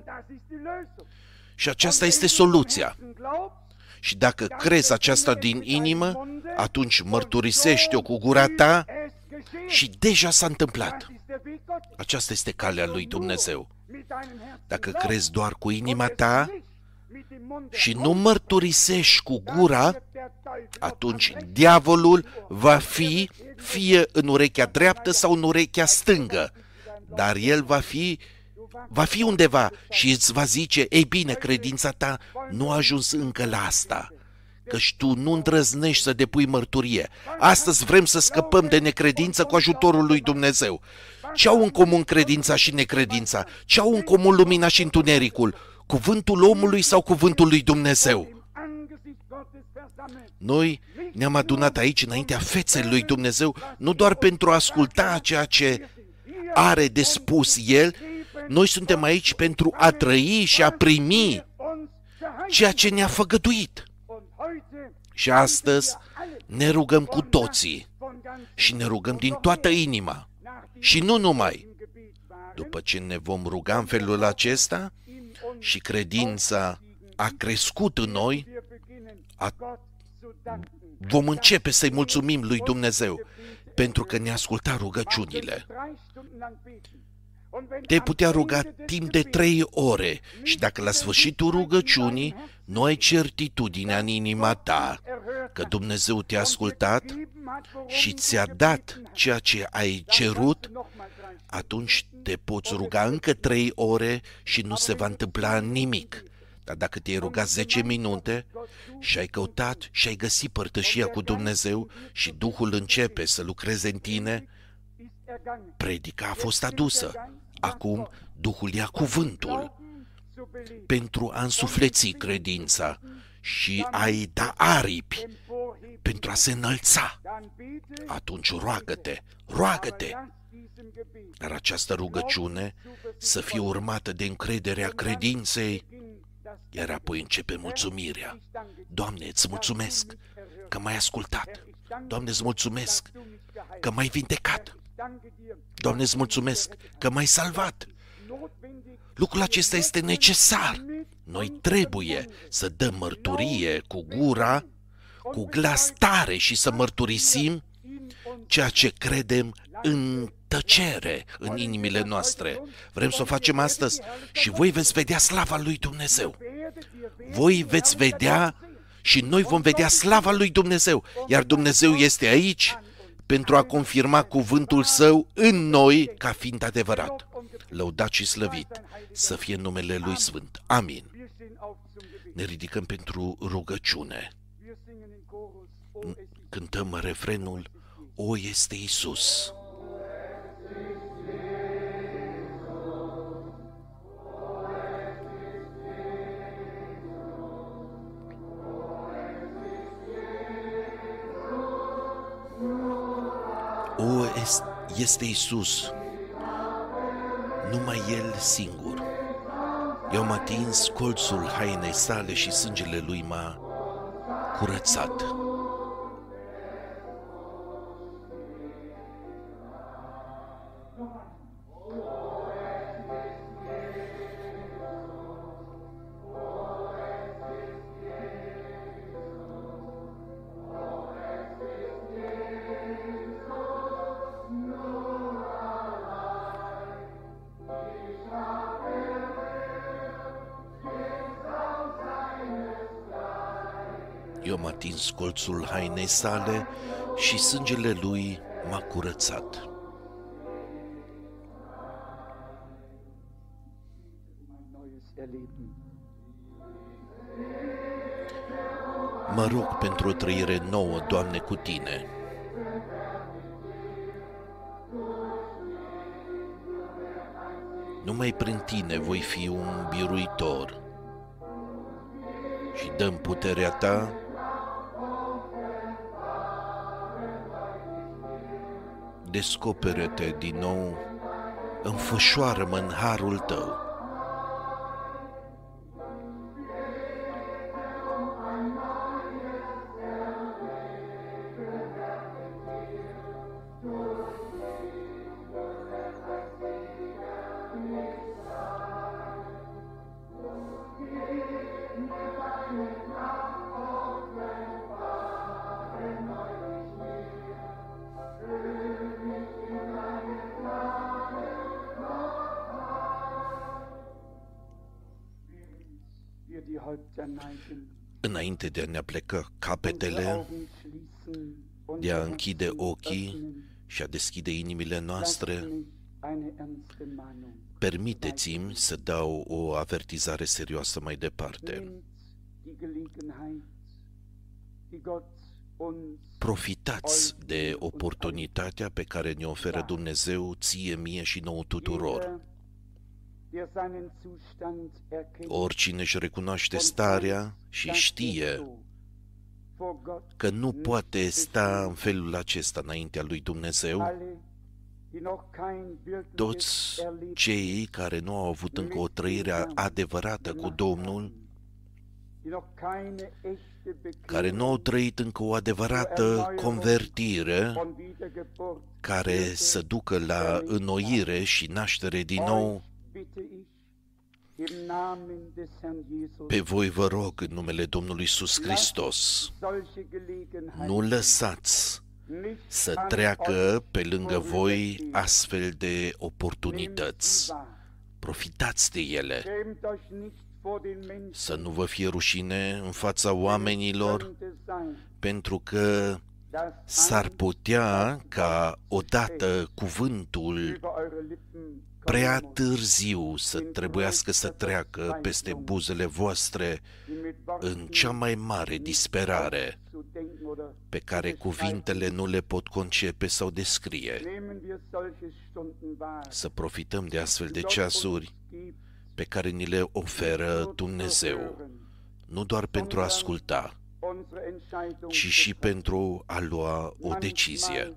Și aceasta este soluția. Și dacă crezi aceasta din inimă, atunci mărturisește-o cu gura ta și deja s-a întâmplat. Aceasta este calea lui Dumnezeu. Dacă crezi doar cu inima ta și nu mărturisești cu gura, atunci diavolul va fi fie în urechea dreaptă sau în urechea stângă, dar el va fi va fi undeva și îți va zice: ei bine, credința ta nu a ajuns încă la asta, căci tu nu îndrăznești să depui mărturie. Astăzi vrem să scăpăm de necredință cu ajutorul lui Dumnezeu. Ce au în comun credința și necredința? Ce au în comun lumina și întunericul? Cuvântul omului sau cuvântul lui Dumnezeu? Noi ne-am adunat aici înaintea feței lui Dumnezeu nu doar pentru a asculta ceea ce are de spus El. Noi suntem aici pentru a trăi și a primi ceea ce ne-a făgăduit. Și astăzi ne rugăm cu toții și ne rugăm din toată inima. Și nu numai. După ce ne vom ruga în felul acesta și credința a crescut în noi, a... vom începe să-i mulțumim lui Dumnezeu pentru că ne-a ascultat rugăciunile. Te putea ruga timp de trei ore și dacă la sfârșitul rugăciunii nu ai certitudinea în inima ta că Dumnezeu te-a ascultat și ți-a dat ceea ce ai cerut, atunci te poți ruga încă trei ore și nu se va întâmpla nimic. Dar dacă te-ai rugat zece minute și ai căutat și ai găsit părtășia cu Dumnezeu și Duhul începe să lucreze în tine, predica a fost adusă. Acum Duhul ia cuvântul pentru a însufleți credința și a-i da aripi pentru a se înălța. Atunci roagă-te, roagă-te! Dar această rugăciune să fie urmată de încrederea credinței, iar apoi începe mulțumirea. Doamne, îți mulțumesc că m-ai ascultat. Doamne, îți mulțumesc că m-ai vindecat. Doamne, îți mulțumesc că m-ai salvat. Lucrul acesta este necesar. Noi trebuie să dăm mărturie cu gura, cu glas tare și să mărturisim ceea ce credem în tăcere în inimile noastre. Vrem să o facem astăzi și voi veți vedea slava lui Dumnezeu. Voi veți vedea și noi vom vedea slava lui Dumnezeu, iar Dumnezeu este aici pentru a confirma cuvântul Său în noi ca fiind adevărat. Lăudat și slăvit să fie numele Lui Sfânt. Amin. Ne ridicăm pentru rugăciune. Cântăm refrenul: O, este Iisus. O, este Iisus, numai El singur. Eu am atins colțul hainei sale și sângele Lui m-a curățat. Eu am atins colțul hainei sale și sângele lui m-a curățat. Mă rog pentru o trăire nouă, Doamne, cu Tine. Numai prin Tine voi fi un biruitor și dă-mi puterea Ta descoperă-te din nou, înfășoară-mă în harul Tău. Înainte de a ne pleca capetele, de a închide ochii și a deschide inimile noastre, permiteți-mi să dau o avertizare serioasă mai departe. Profitați de oportunitatea pe care ne oferă Dumnezeu ție, mie și nouă tuturor. Oricine își recunoaște starea și știe că nu poate sta în felul acesta înaintea lui Dumnezeu, toți cei care nu au avut încă o trăire adevărată cu Domnul, care nu au trăit încă o adevărată convertire, care să ducă la înnoire și naștere din nou, pe voi vă rog în numele Domnului Iisus Hristos, nu lăsați să treacă pe lângă voi astfel de oportunități. Profitați de ele. Să nu vă fie rușine în fața oamenilor, pentru că s-ar putea ca odată cuvântul prea târziu să trebuiască să treacă peste buzele voastre în cea mai mare disperare pe care cuvintele nu le pot concepe sau descrie. Să profităm de astfel de ceasuri pe care ni le oferă Dumnezeu, nu doar pentru a asculta, ci și pentru a lua o decizie.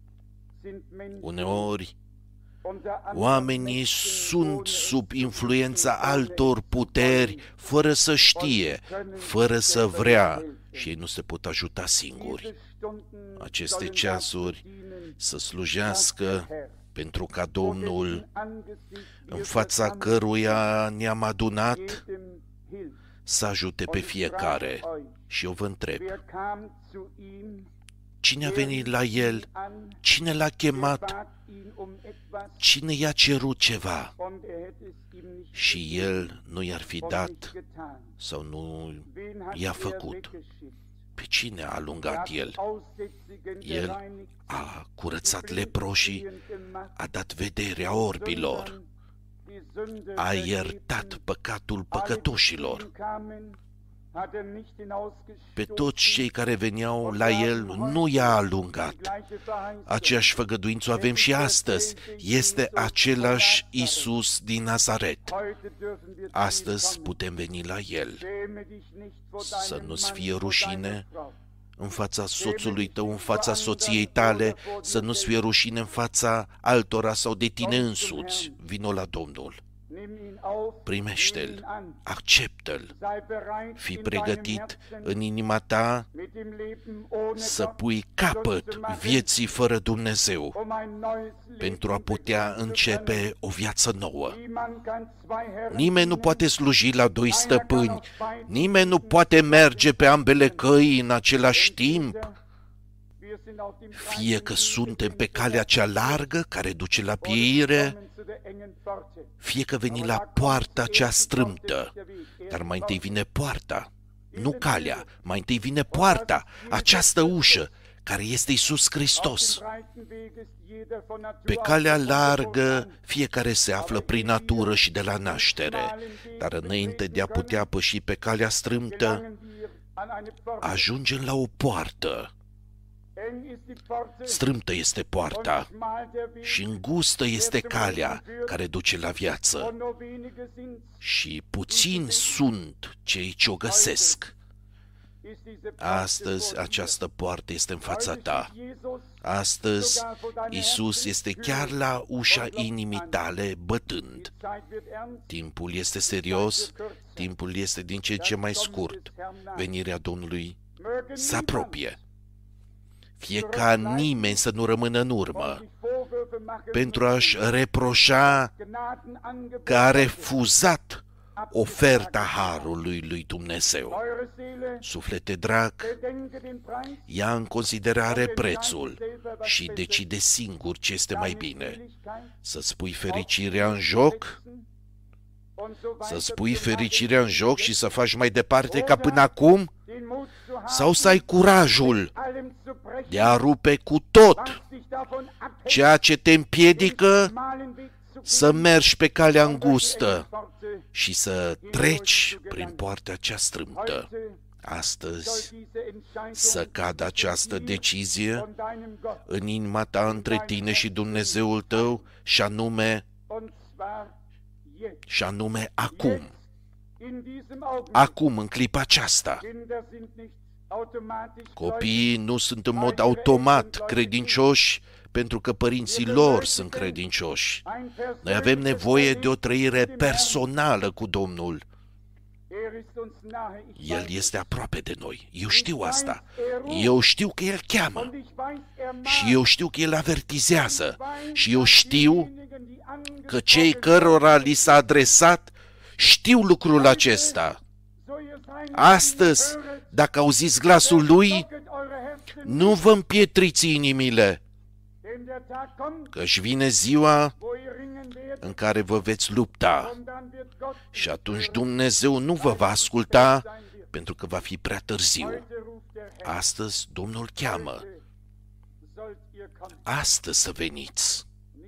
Uneori, oamenii sunt sub influența altor puteri fără să știe, fără să vrea și ei nu se pot ajuta singuri. Aceste ceasuri să slujească pentru ca Domnul, în fața căruia ne-am adunat, să ajute pe fiecare. Și eu vă întreb, cine a venit la El? Cine l-a chemat? Cine i-a cerut ceva? Și El nu i-ar fi dat sau nu i-a făcut? Pe cine a alungat El? El a curățat leproșii, a dat vederea orbilor, a iertat păcatul păcătoșilor. Pe toți cei care veneau la El nu i-a alungat. Aceeași făgăduință avem și astăzi. Este același Iisus din Nazaret. Astăzi putem veni la El. Să nu-ți fie rușine în fața soțului tău, în fața soției tale, să nu-ți fie rușine în fața altora sau de tine însuți. Vino la Domnul. Primește-L, acceptă-L, fii pregătit în inima ta să pui capăt vieții fără Dumnezeu pentru a putea începe o viață nouă. Nimeni nu poate sluji la doi stăpâni, nimeni nu poate merge pe ambele căi în același timp. Fie că suntem pe calea cea largă care duce la pieire, fie că veni la poarta cea strâmtă, dar mai întâi vine poarta nu calea, mai întâi vine poarta, această ușă, care este Iisus Hristos. Pe calea largă, fiecare se află prin natură și de la naștere, dar înainte de a putea păși pe calea strâmtă, ajungem la o poartă. Strâmtă este poarta și îngustă este calea care duce la viață. Și puțini sunt cei ce o găsesc. Astăzi această poartă este în fața ta. Astăzi Iisus este chiar la ușa inimii tale bătând. Timpul este serios, timpul este din ce în ce mai scurt. Venirea Domnului se apropie. Fie ca nimeni să nu rămână în urmă pentru a-și reproșa că a refuzat oferta harului lui Dumnezeu. Suflete drag, ia în considerare prețul și decide singur ce este mai bine. Să-ți pui fericirea în joc, să-ți pui fericirea în joc și să faci mai departe ca până acum, sau să ai curajul de a rupe cu tot ceea ce te împiedică să mergi pe calea îngustă și să treci prin poarta cea strâmtă. Astăzi să cadă această decizie în inima ta între tine și Dumnezeul tău și anume, și anume acum. Acum, în clipa aceasta. Copiii nu sunt în mod automat credincioși pentru că părinții lor sunt credincioși. Noi avem nevoie de o trăire personală cu Domnul. El este aproape de noi. Eu știu asta. Eu știu că El cheamă. Și eu știu că El avertizează. Și eu știu că cei cărora li s-a adresat știu lucrul acesta. Astăzi, dacă auziți glasul Lui, nu vă împietriți inimile, că-și vine ziua în care vă veți lupta și atunci Dumnezeu nu vă va asculta pentru că va fi prea târziu. Astăzi Domnul cheamă. Astăzi să veniți.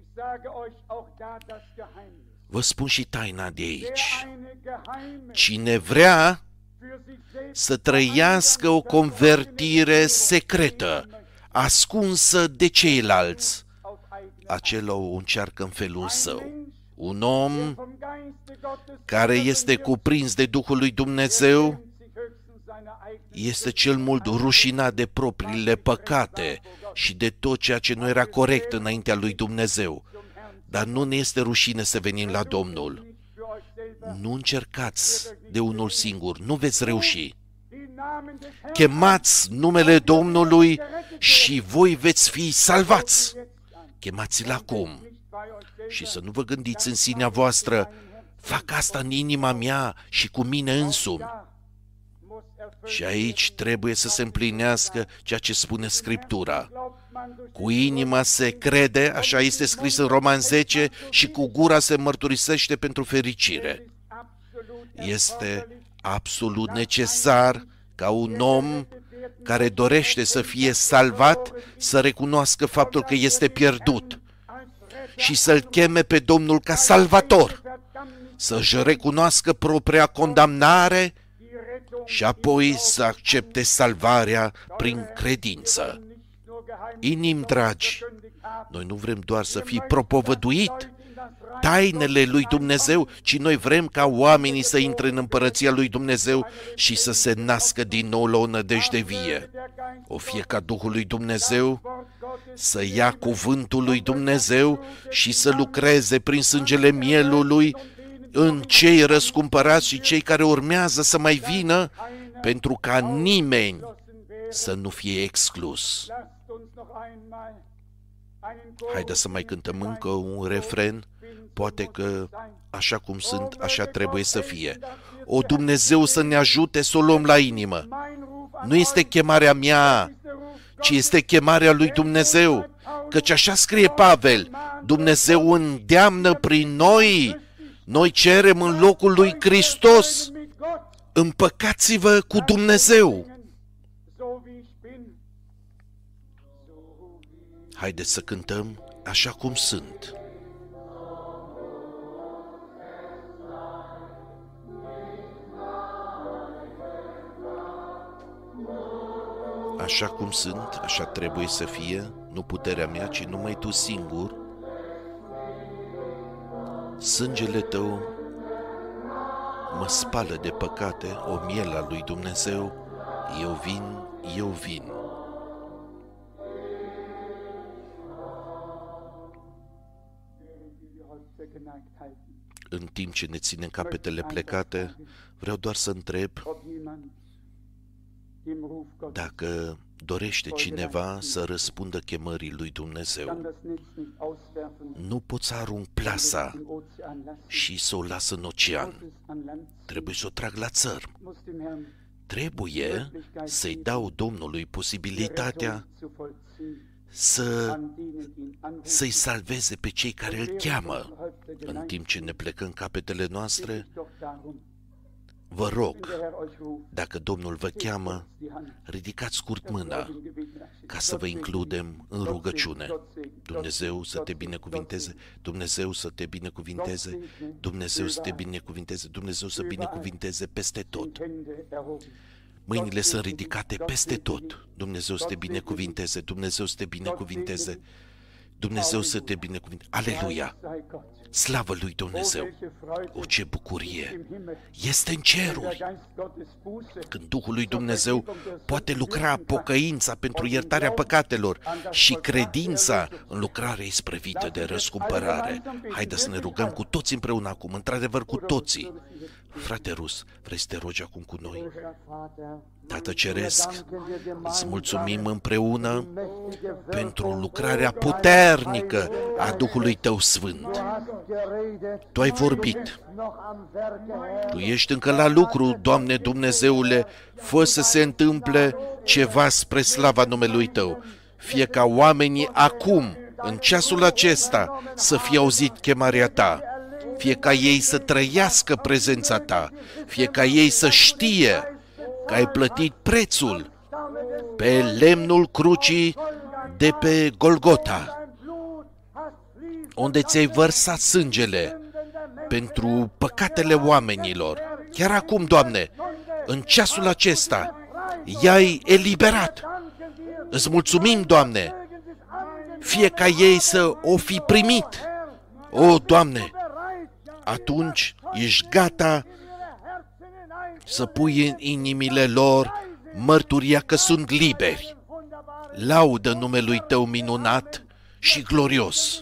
Vă spun și taina de aici. Cine vrea să trăiască o convertire secretă, ascunsă de ceilalți, acela o încearcă în felul său. Un om care este cuprins de Duhul lui Dumnezeu este cel mult rușinat de propriile păcate și de tot ceea ce nu era corect înaintea lui Dumnezeu. Dar nu ne este rușine să venim la Domnul. Nu încercați de unul singur, nu veți reuși. Chemați numele Domnului și voi veți fi salvați. Chemați-L acum. Și să nu vă gândiți în sinea voastră, fac asta în inima mea și cu mine însumi. Și aici trebuie să se împlinească ceea ce spune Scriptura. Cu inima se crede, așa este scris în Roman zece, și cu gura se mărturisește pentru fericire. Este absolut necesar ca un om care dorește să fie salvat să recunoască faptul că este pierdut și să-L cheme pe Domnul ca salvator, să-și recunoască propria condamnare și apoi să accepte salvarea prin credință. Inimi dragi, noi nu vrem doar să fii propovăduit tainele lui Dumnezeu, ci noi vrem ca oamenii să intre în împărăția lui Dumnezeu și să se nască din nou la o nădejde vie. O fie ca Duhul lui Dumnezeu să ia cuvântul lui Dumnezeu și să lucreze prin sângele mielului în cei răscumpărați și cei care urmează să mai vină, pentru ca nimeni să nu fie exclus. Haideți să mai cântăm încă un refren, poate că așa cum sunt, așa trebuie să fie. O, Dumnezeu să ne ajute să o luăm la inimă. Nu este chemarea mea, ci este chemarea lui Dumnezeu, căci așa scrie Pavel, Dumnezeu îndeamnă prin noi, noi cerem în locul lui Hristos Împăcați-vă cu Dumnezeu. Haideți să cântăm așa cum sunt. Așa cum sunt, așa trebuie să fie, nu puterea mea, ci numai Tu singur. Sângele Tău mă spală de păcate, o miela lui Dumnezeu, eu vin, eu vin. În timp ce ne ținem capetele plecate, vreau doar să întreb dacă dorește cineva să răspundă chemării lui Dumnezeu. Nu pot să arunc plasa și să o las în ocean. Trebuie să o trag la țărm. Trebuie să-i dau Domnului posibilitatea să, să-i salveze pe cei care îl cheamă. În timp ce ne plecăm capetele noastre, vă rog, dacă Domnul vă cheamă, ridicați scurt mâna ca să vă includem în rugăciune. Dumnezeu să te binecuvinteze, Dumnezeu să te binecuvinteze, Dumnezeu să te binecuvinteze, Dumnezeu să binecuvinteze peste tot. Mâinile sunt ridicate peste tot. Dumnezeu să te binecuvinteze, Dumnezeu să te binecuvinteze, Dumnezeu să te binecuvinteze. Aleluia! Slavă lui Dumnezeu! O, ce bucurie! Este în ceruri! Când Duhul lui Dumnezeu poate lucra pocăința pentru iertarea păcatelor și credința în lucrarea isprăvită de răscumpărare. Haideți să ne rugăm cu toți împreună acum, într-adevăr cu toții. Frate Rus, vrei să te rogi acum cu noi? Tată Ceresc, îți mulțumim împreună pentru lucrarea puternică a Duhului Tău Sfânt. Tu ai vorbit. Tu ești încă la lucru, Doamne Dumnezeule, fă să se întâmple ceva spre slava numelui Tău. Fie ca oamenii acum, în ceasul acesta, să fie auzit chemarea Ta. Fie ca ei să trăiască prezența Ta, fie ca ei să știe că ai plătit prețul pe lemnul crucii de pe Golgota, unde ți-ai vărsat sângele pentru păcatele oamenilor. Chiar acum, Doamne, în ceasul acesta, i-ai eliberat. Îți mulțumim, Doamne, fie ca ei să o fi primit. O, Doamne, atunci ești gata să pui în inimile lor mărturia că sunt liberi. Laudă numelui Tău minunat și glorios.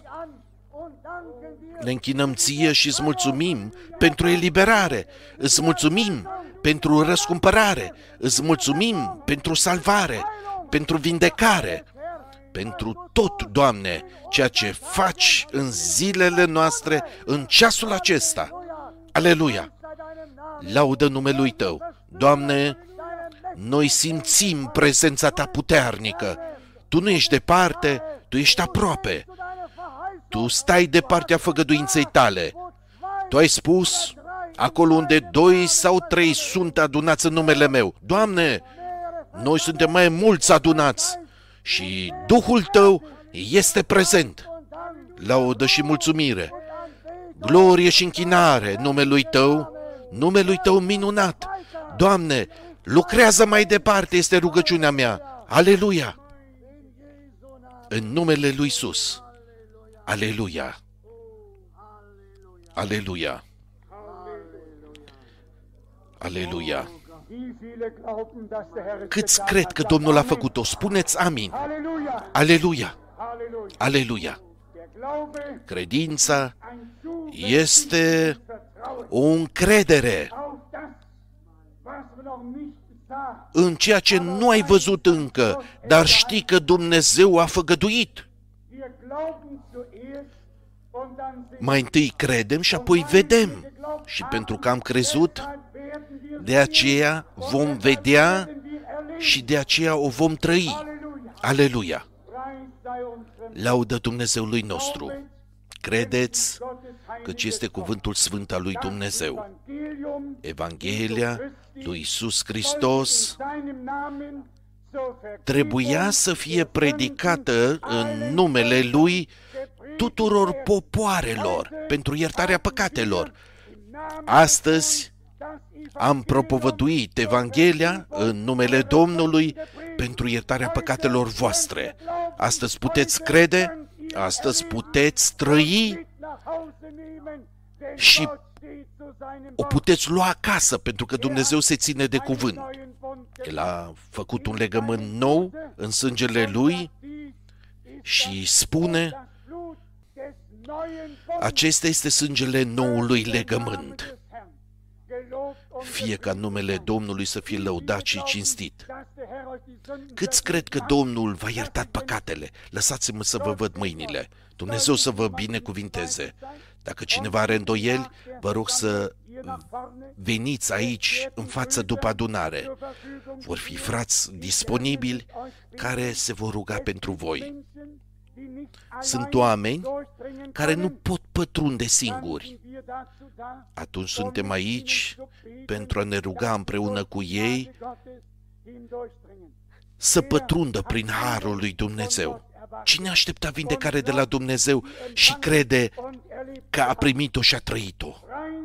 Ne închinăm Ție și îți mulțumim pentru eliberare, îți mulțumim pentru răscumpărare, îți mulțumim pentru salvare, pentru vindecare, pentru tot, Doamne, ceea ce faci în zilele noastre, în ceasul acesta. Aleluia! Laudă numelui Tău. Doamne, noi simțim prezența Ta puternică. Tu nu ești departe, Tu ești aproape. Tu stai de partea făgăduinței Tale. Tu ai spus, acolo unde doi sau trei sunt adunați în numele meu. Doamne, noi suntem mai mulți adunați și Duhul Tău este prezent. Laudă și mulțumire, glorie și închinare numelui Tău, numelui Tău minunat. Doamne, lucrează mai departe, este rugăciunea mea. Aleluia! În numele lui Iisus. Aleluia! Aleluia! Aleluia! Câți cred că Domnul a făcut-o? Spuneți amin! Aleluia! Aleluia! Credința este o încredere în ceea ce nu ai văzut încă, dar știi că Dumnezeu a făgăduit. Mai întâi credem și apoi vedem. Și pentru că am crezut, de aceea vom vedea și de aceea o vom trăi. Aleluia! Laudă Dumnezeului nostru! Credeți căci este cuvântul sfânt al lui Dumnezeu. Evanghelia lui Iisus Hristos trebuia să fie predicată în numele Lui tuturor popoarelor pentru iertarea păcatelor. Astăzi am propovăduit Evanghelia în numele Domnului pentru iertarea păcatelor voastre. Astăzi puteți crede, astăzi puteți trăi și o puteți lua acasă, pentru că Dumnezeu se ține de cuvânt. El a făcut un legământ nou în sângele Lui și spune: acesta este sângele noului legământ. Fie ca numele Domnului să fie lăudat și cinstit. Câți cred că Domnul v-a iertat păcatele? Lăsați-mă să vă văd mâinile. Dumnezeu să vă binecuvinteze. Dacă cineva are îndoieli, vă rog să veniți aici în față după adunare. Vor fi frați disponibili care se vor ruga pentru voi. Sunt oameni care nu pot pătrunde singuri. Atunci suntem aici pentru a ne ruga împreună cu ei să pătrundă prin harul lui Dumnezeu. Cine aștepta vindecare de la Dumnezeu și crede că a primit-o și a trăit-o?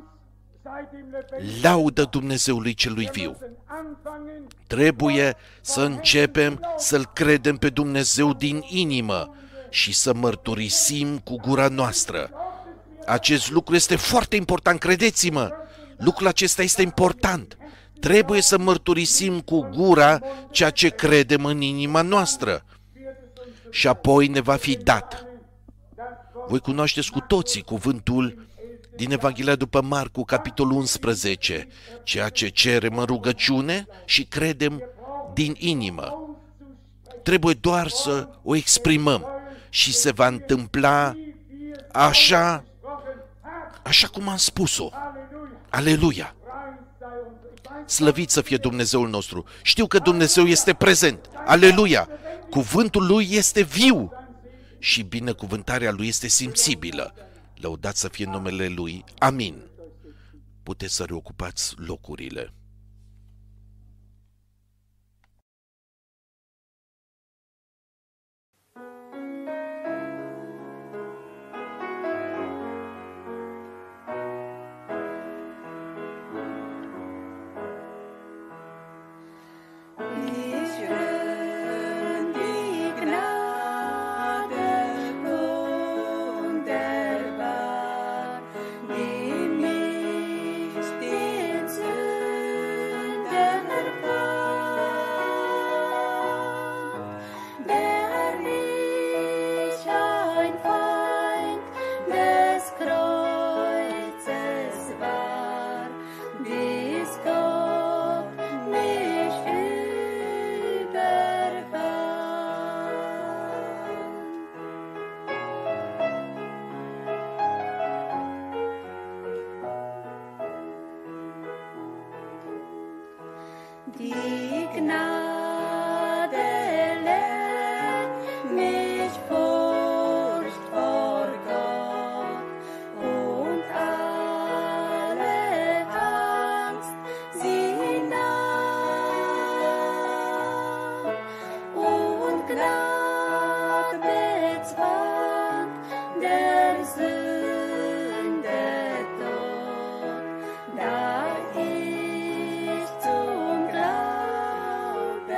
Laudă Dumnezeului celui viu. Trebuie să începem să-L credem pe Dumnezeu din inimă și să mărturisim cu gura noastră. Acest lucru este foarte important, credeți-mă. Lucrul acesta este important. Trebuie să mărturisim cu gura ceea ce credem în inima noastră. Și apoi ne va fi dat. Voi cunoașteți cu toții cuvântul din Evanghelia după Marcu, capitolul unsprezece, ceea ce cerem în rugăciune și credem din inimă. Trebuie doar să o exprimăm și se va întâmpla așa, așa cum am spus-o. Aleluia! Slăvit să fie Dumnezeul nostru! Știu că Dumnezeu este prezent. Aleluia! Cuvântul Lui este viu și binecuvântarea Lui este simțibilă. Lăudat să fie numele Lui. Amin. Puteți să reocupați locurile. Die Gnade lehrt mich Furcht vor Gott und alle Angst sie naht und Gnade bezwang der Sünde Tod, da ich zum Glauben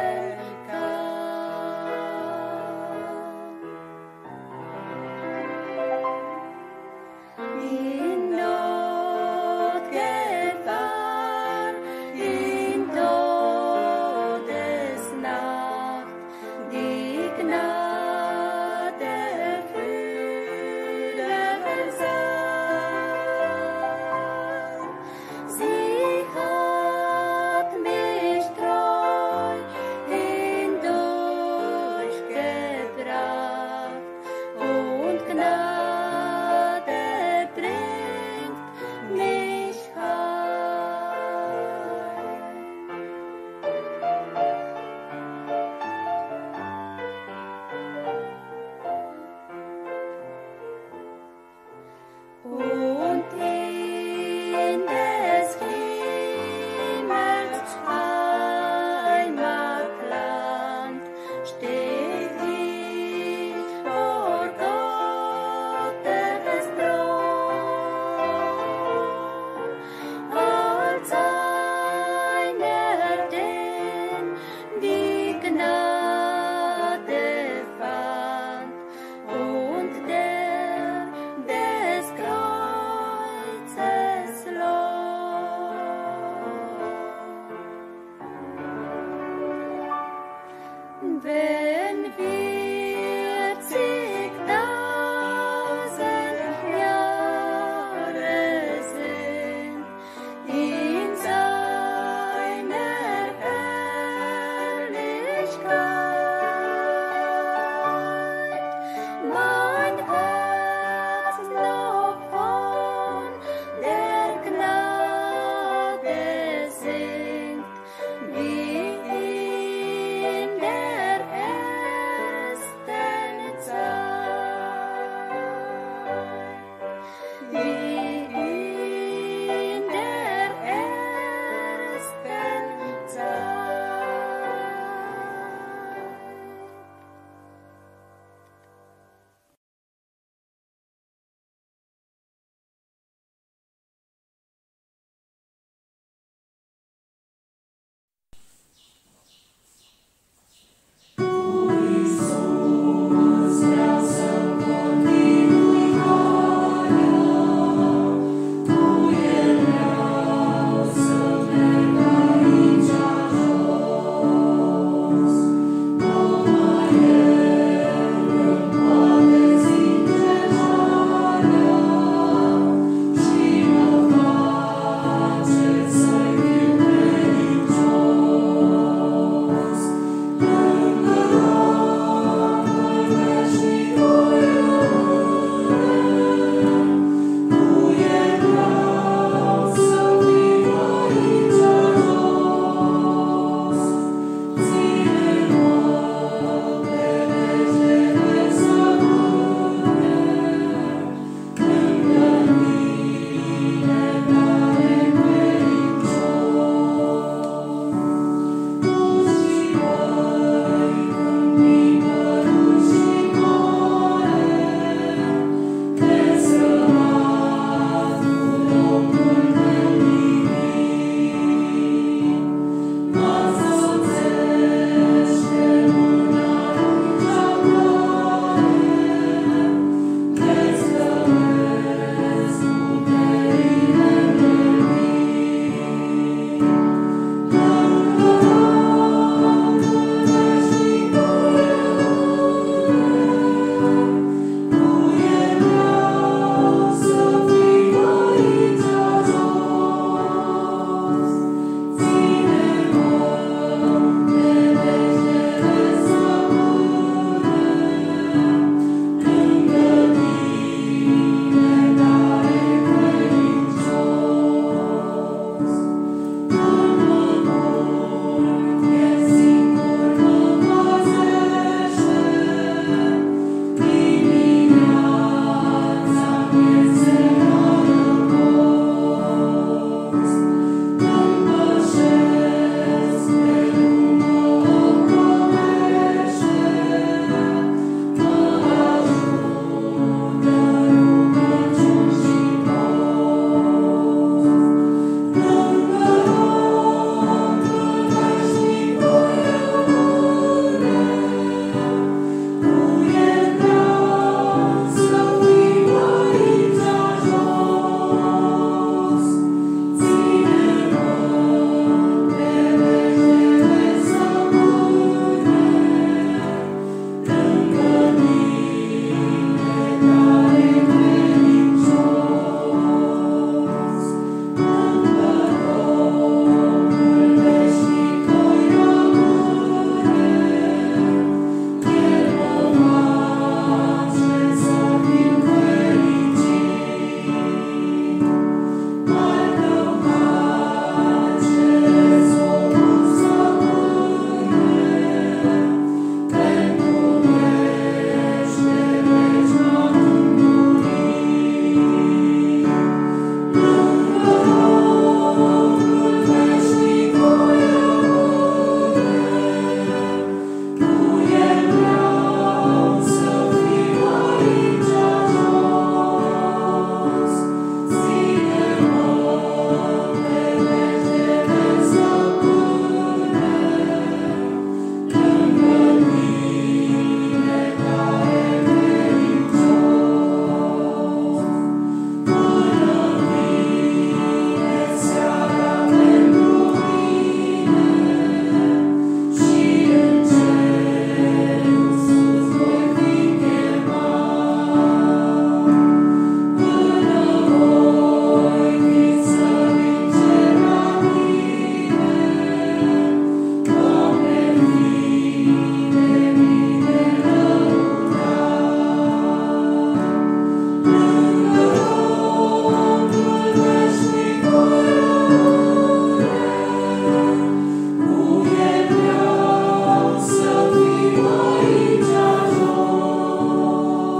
veci.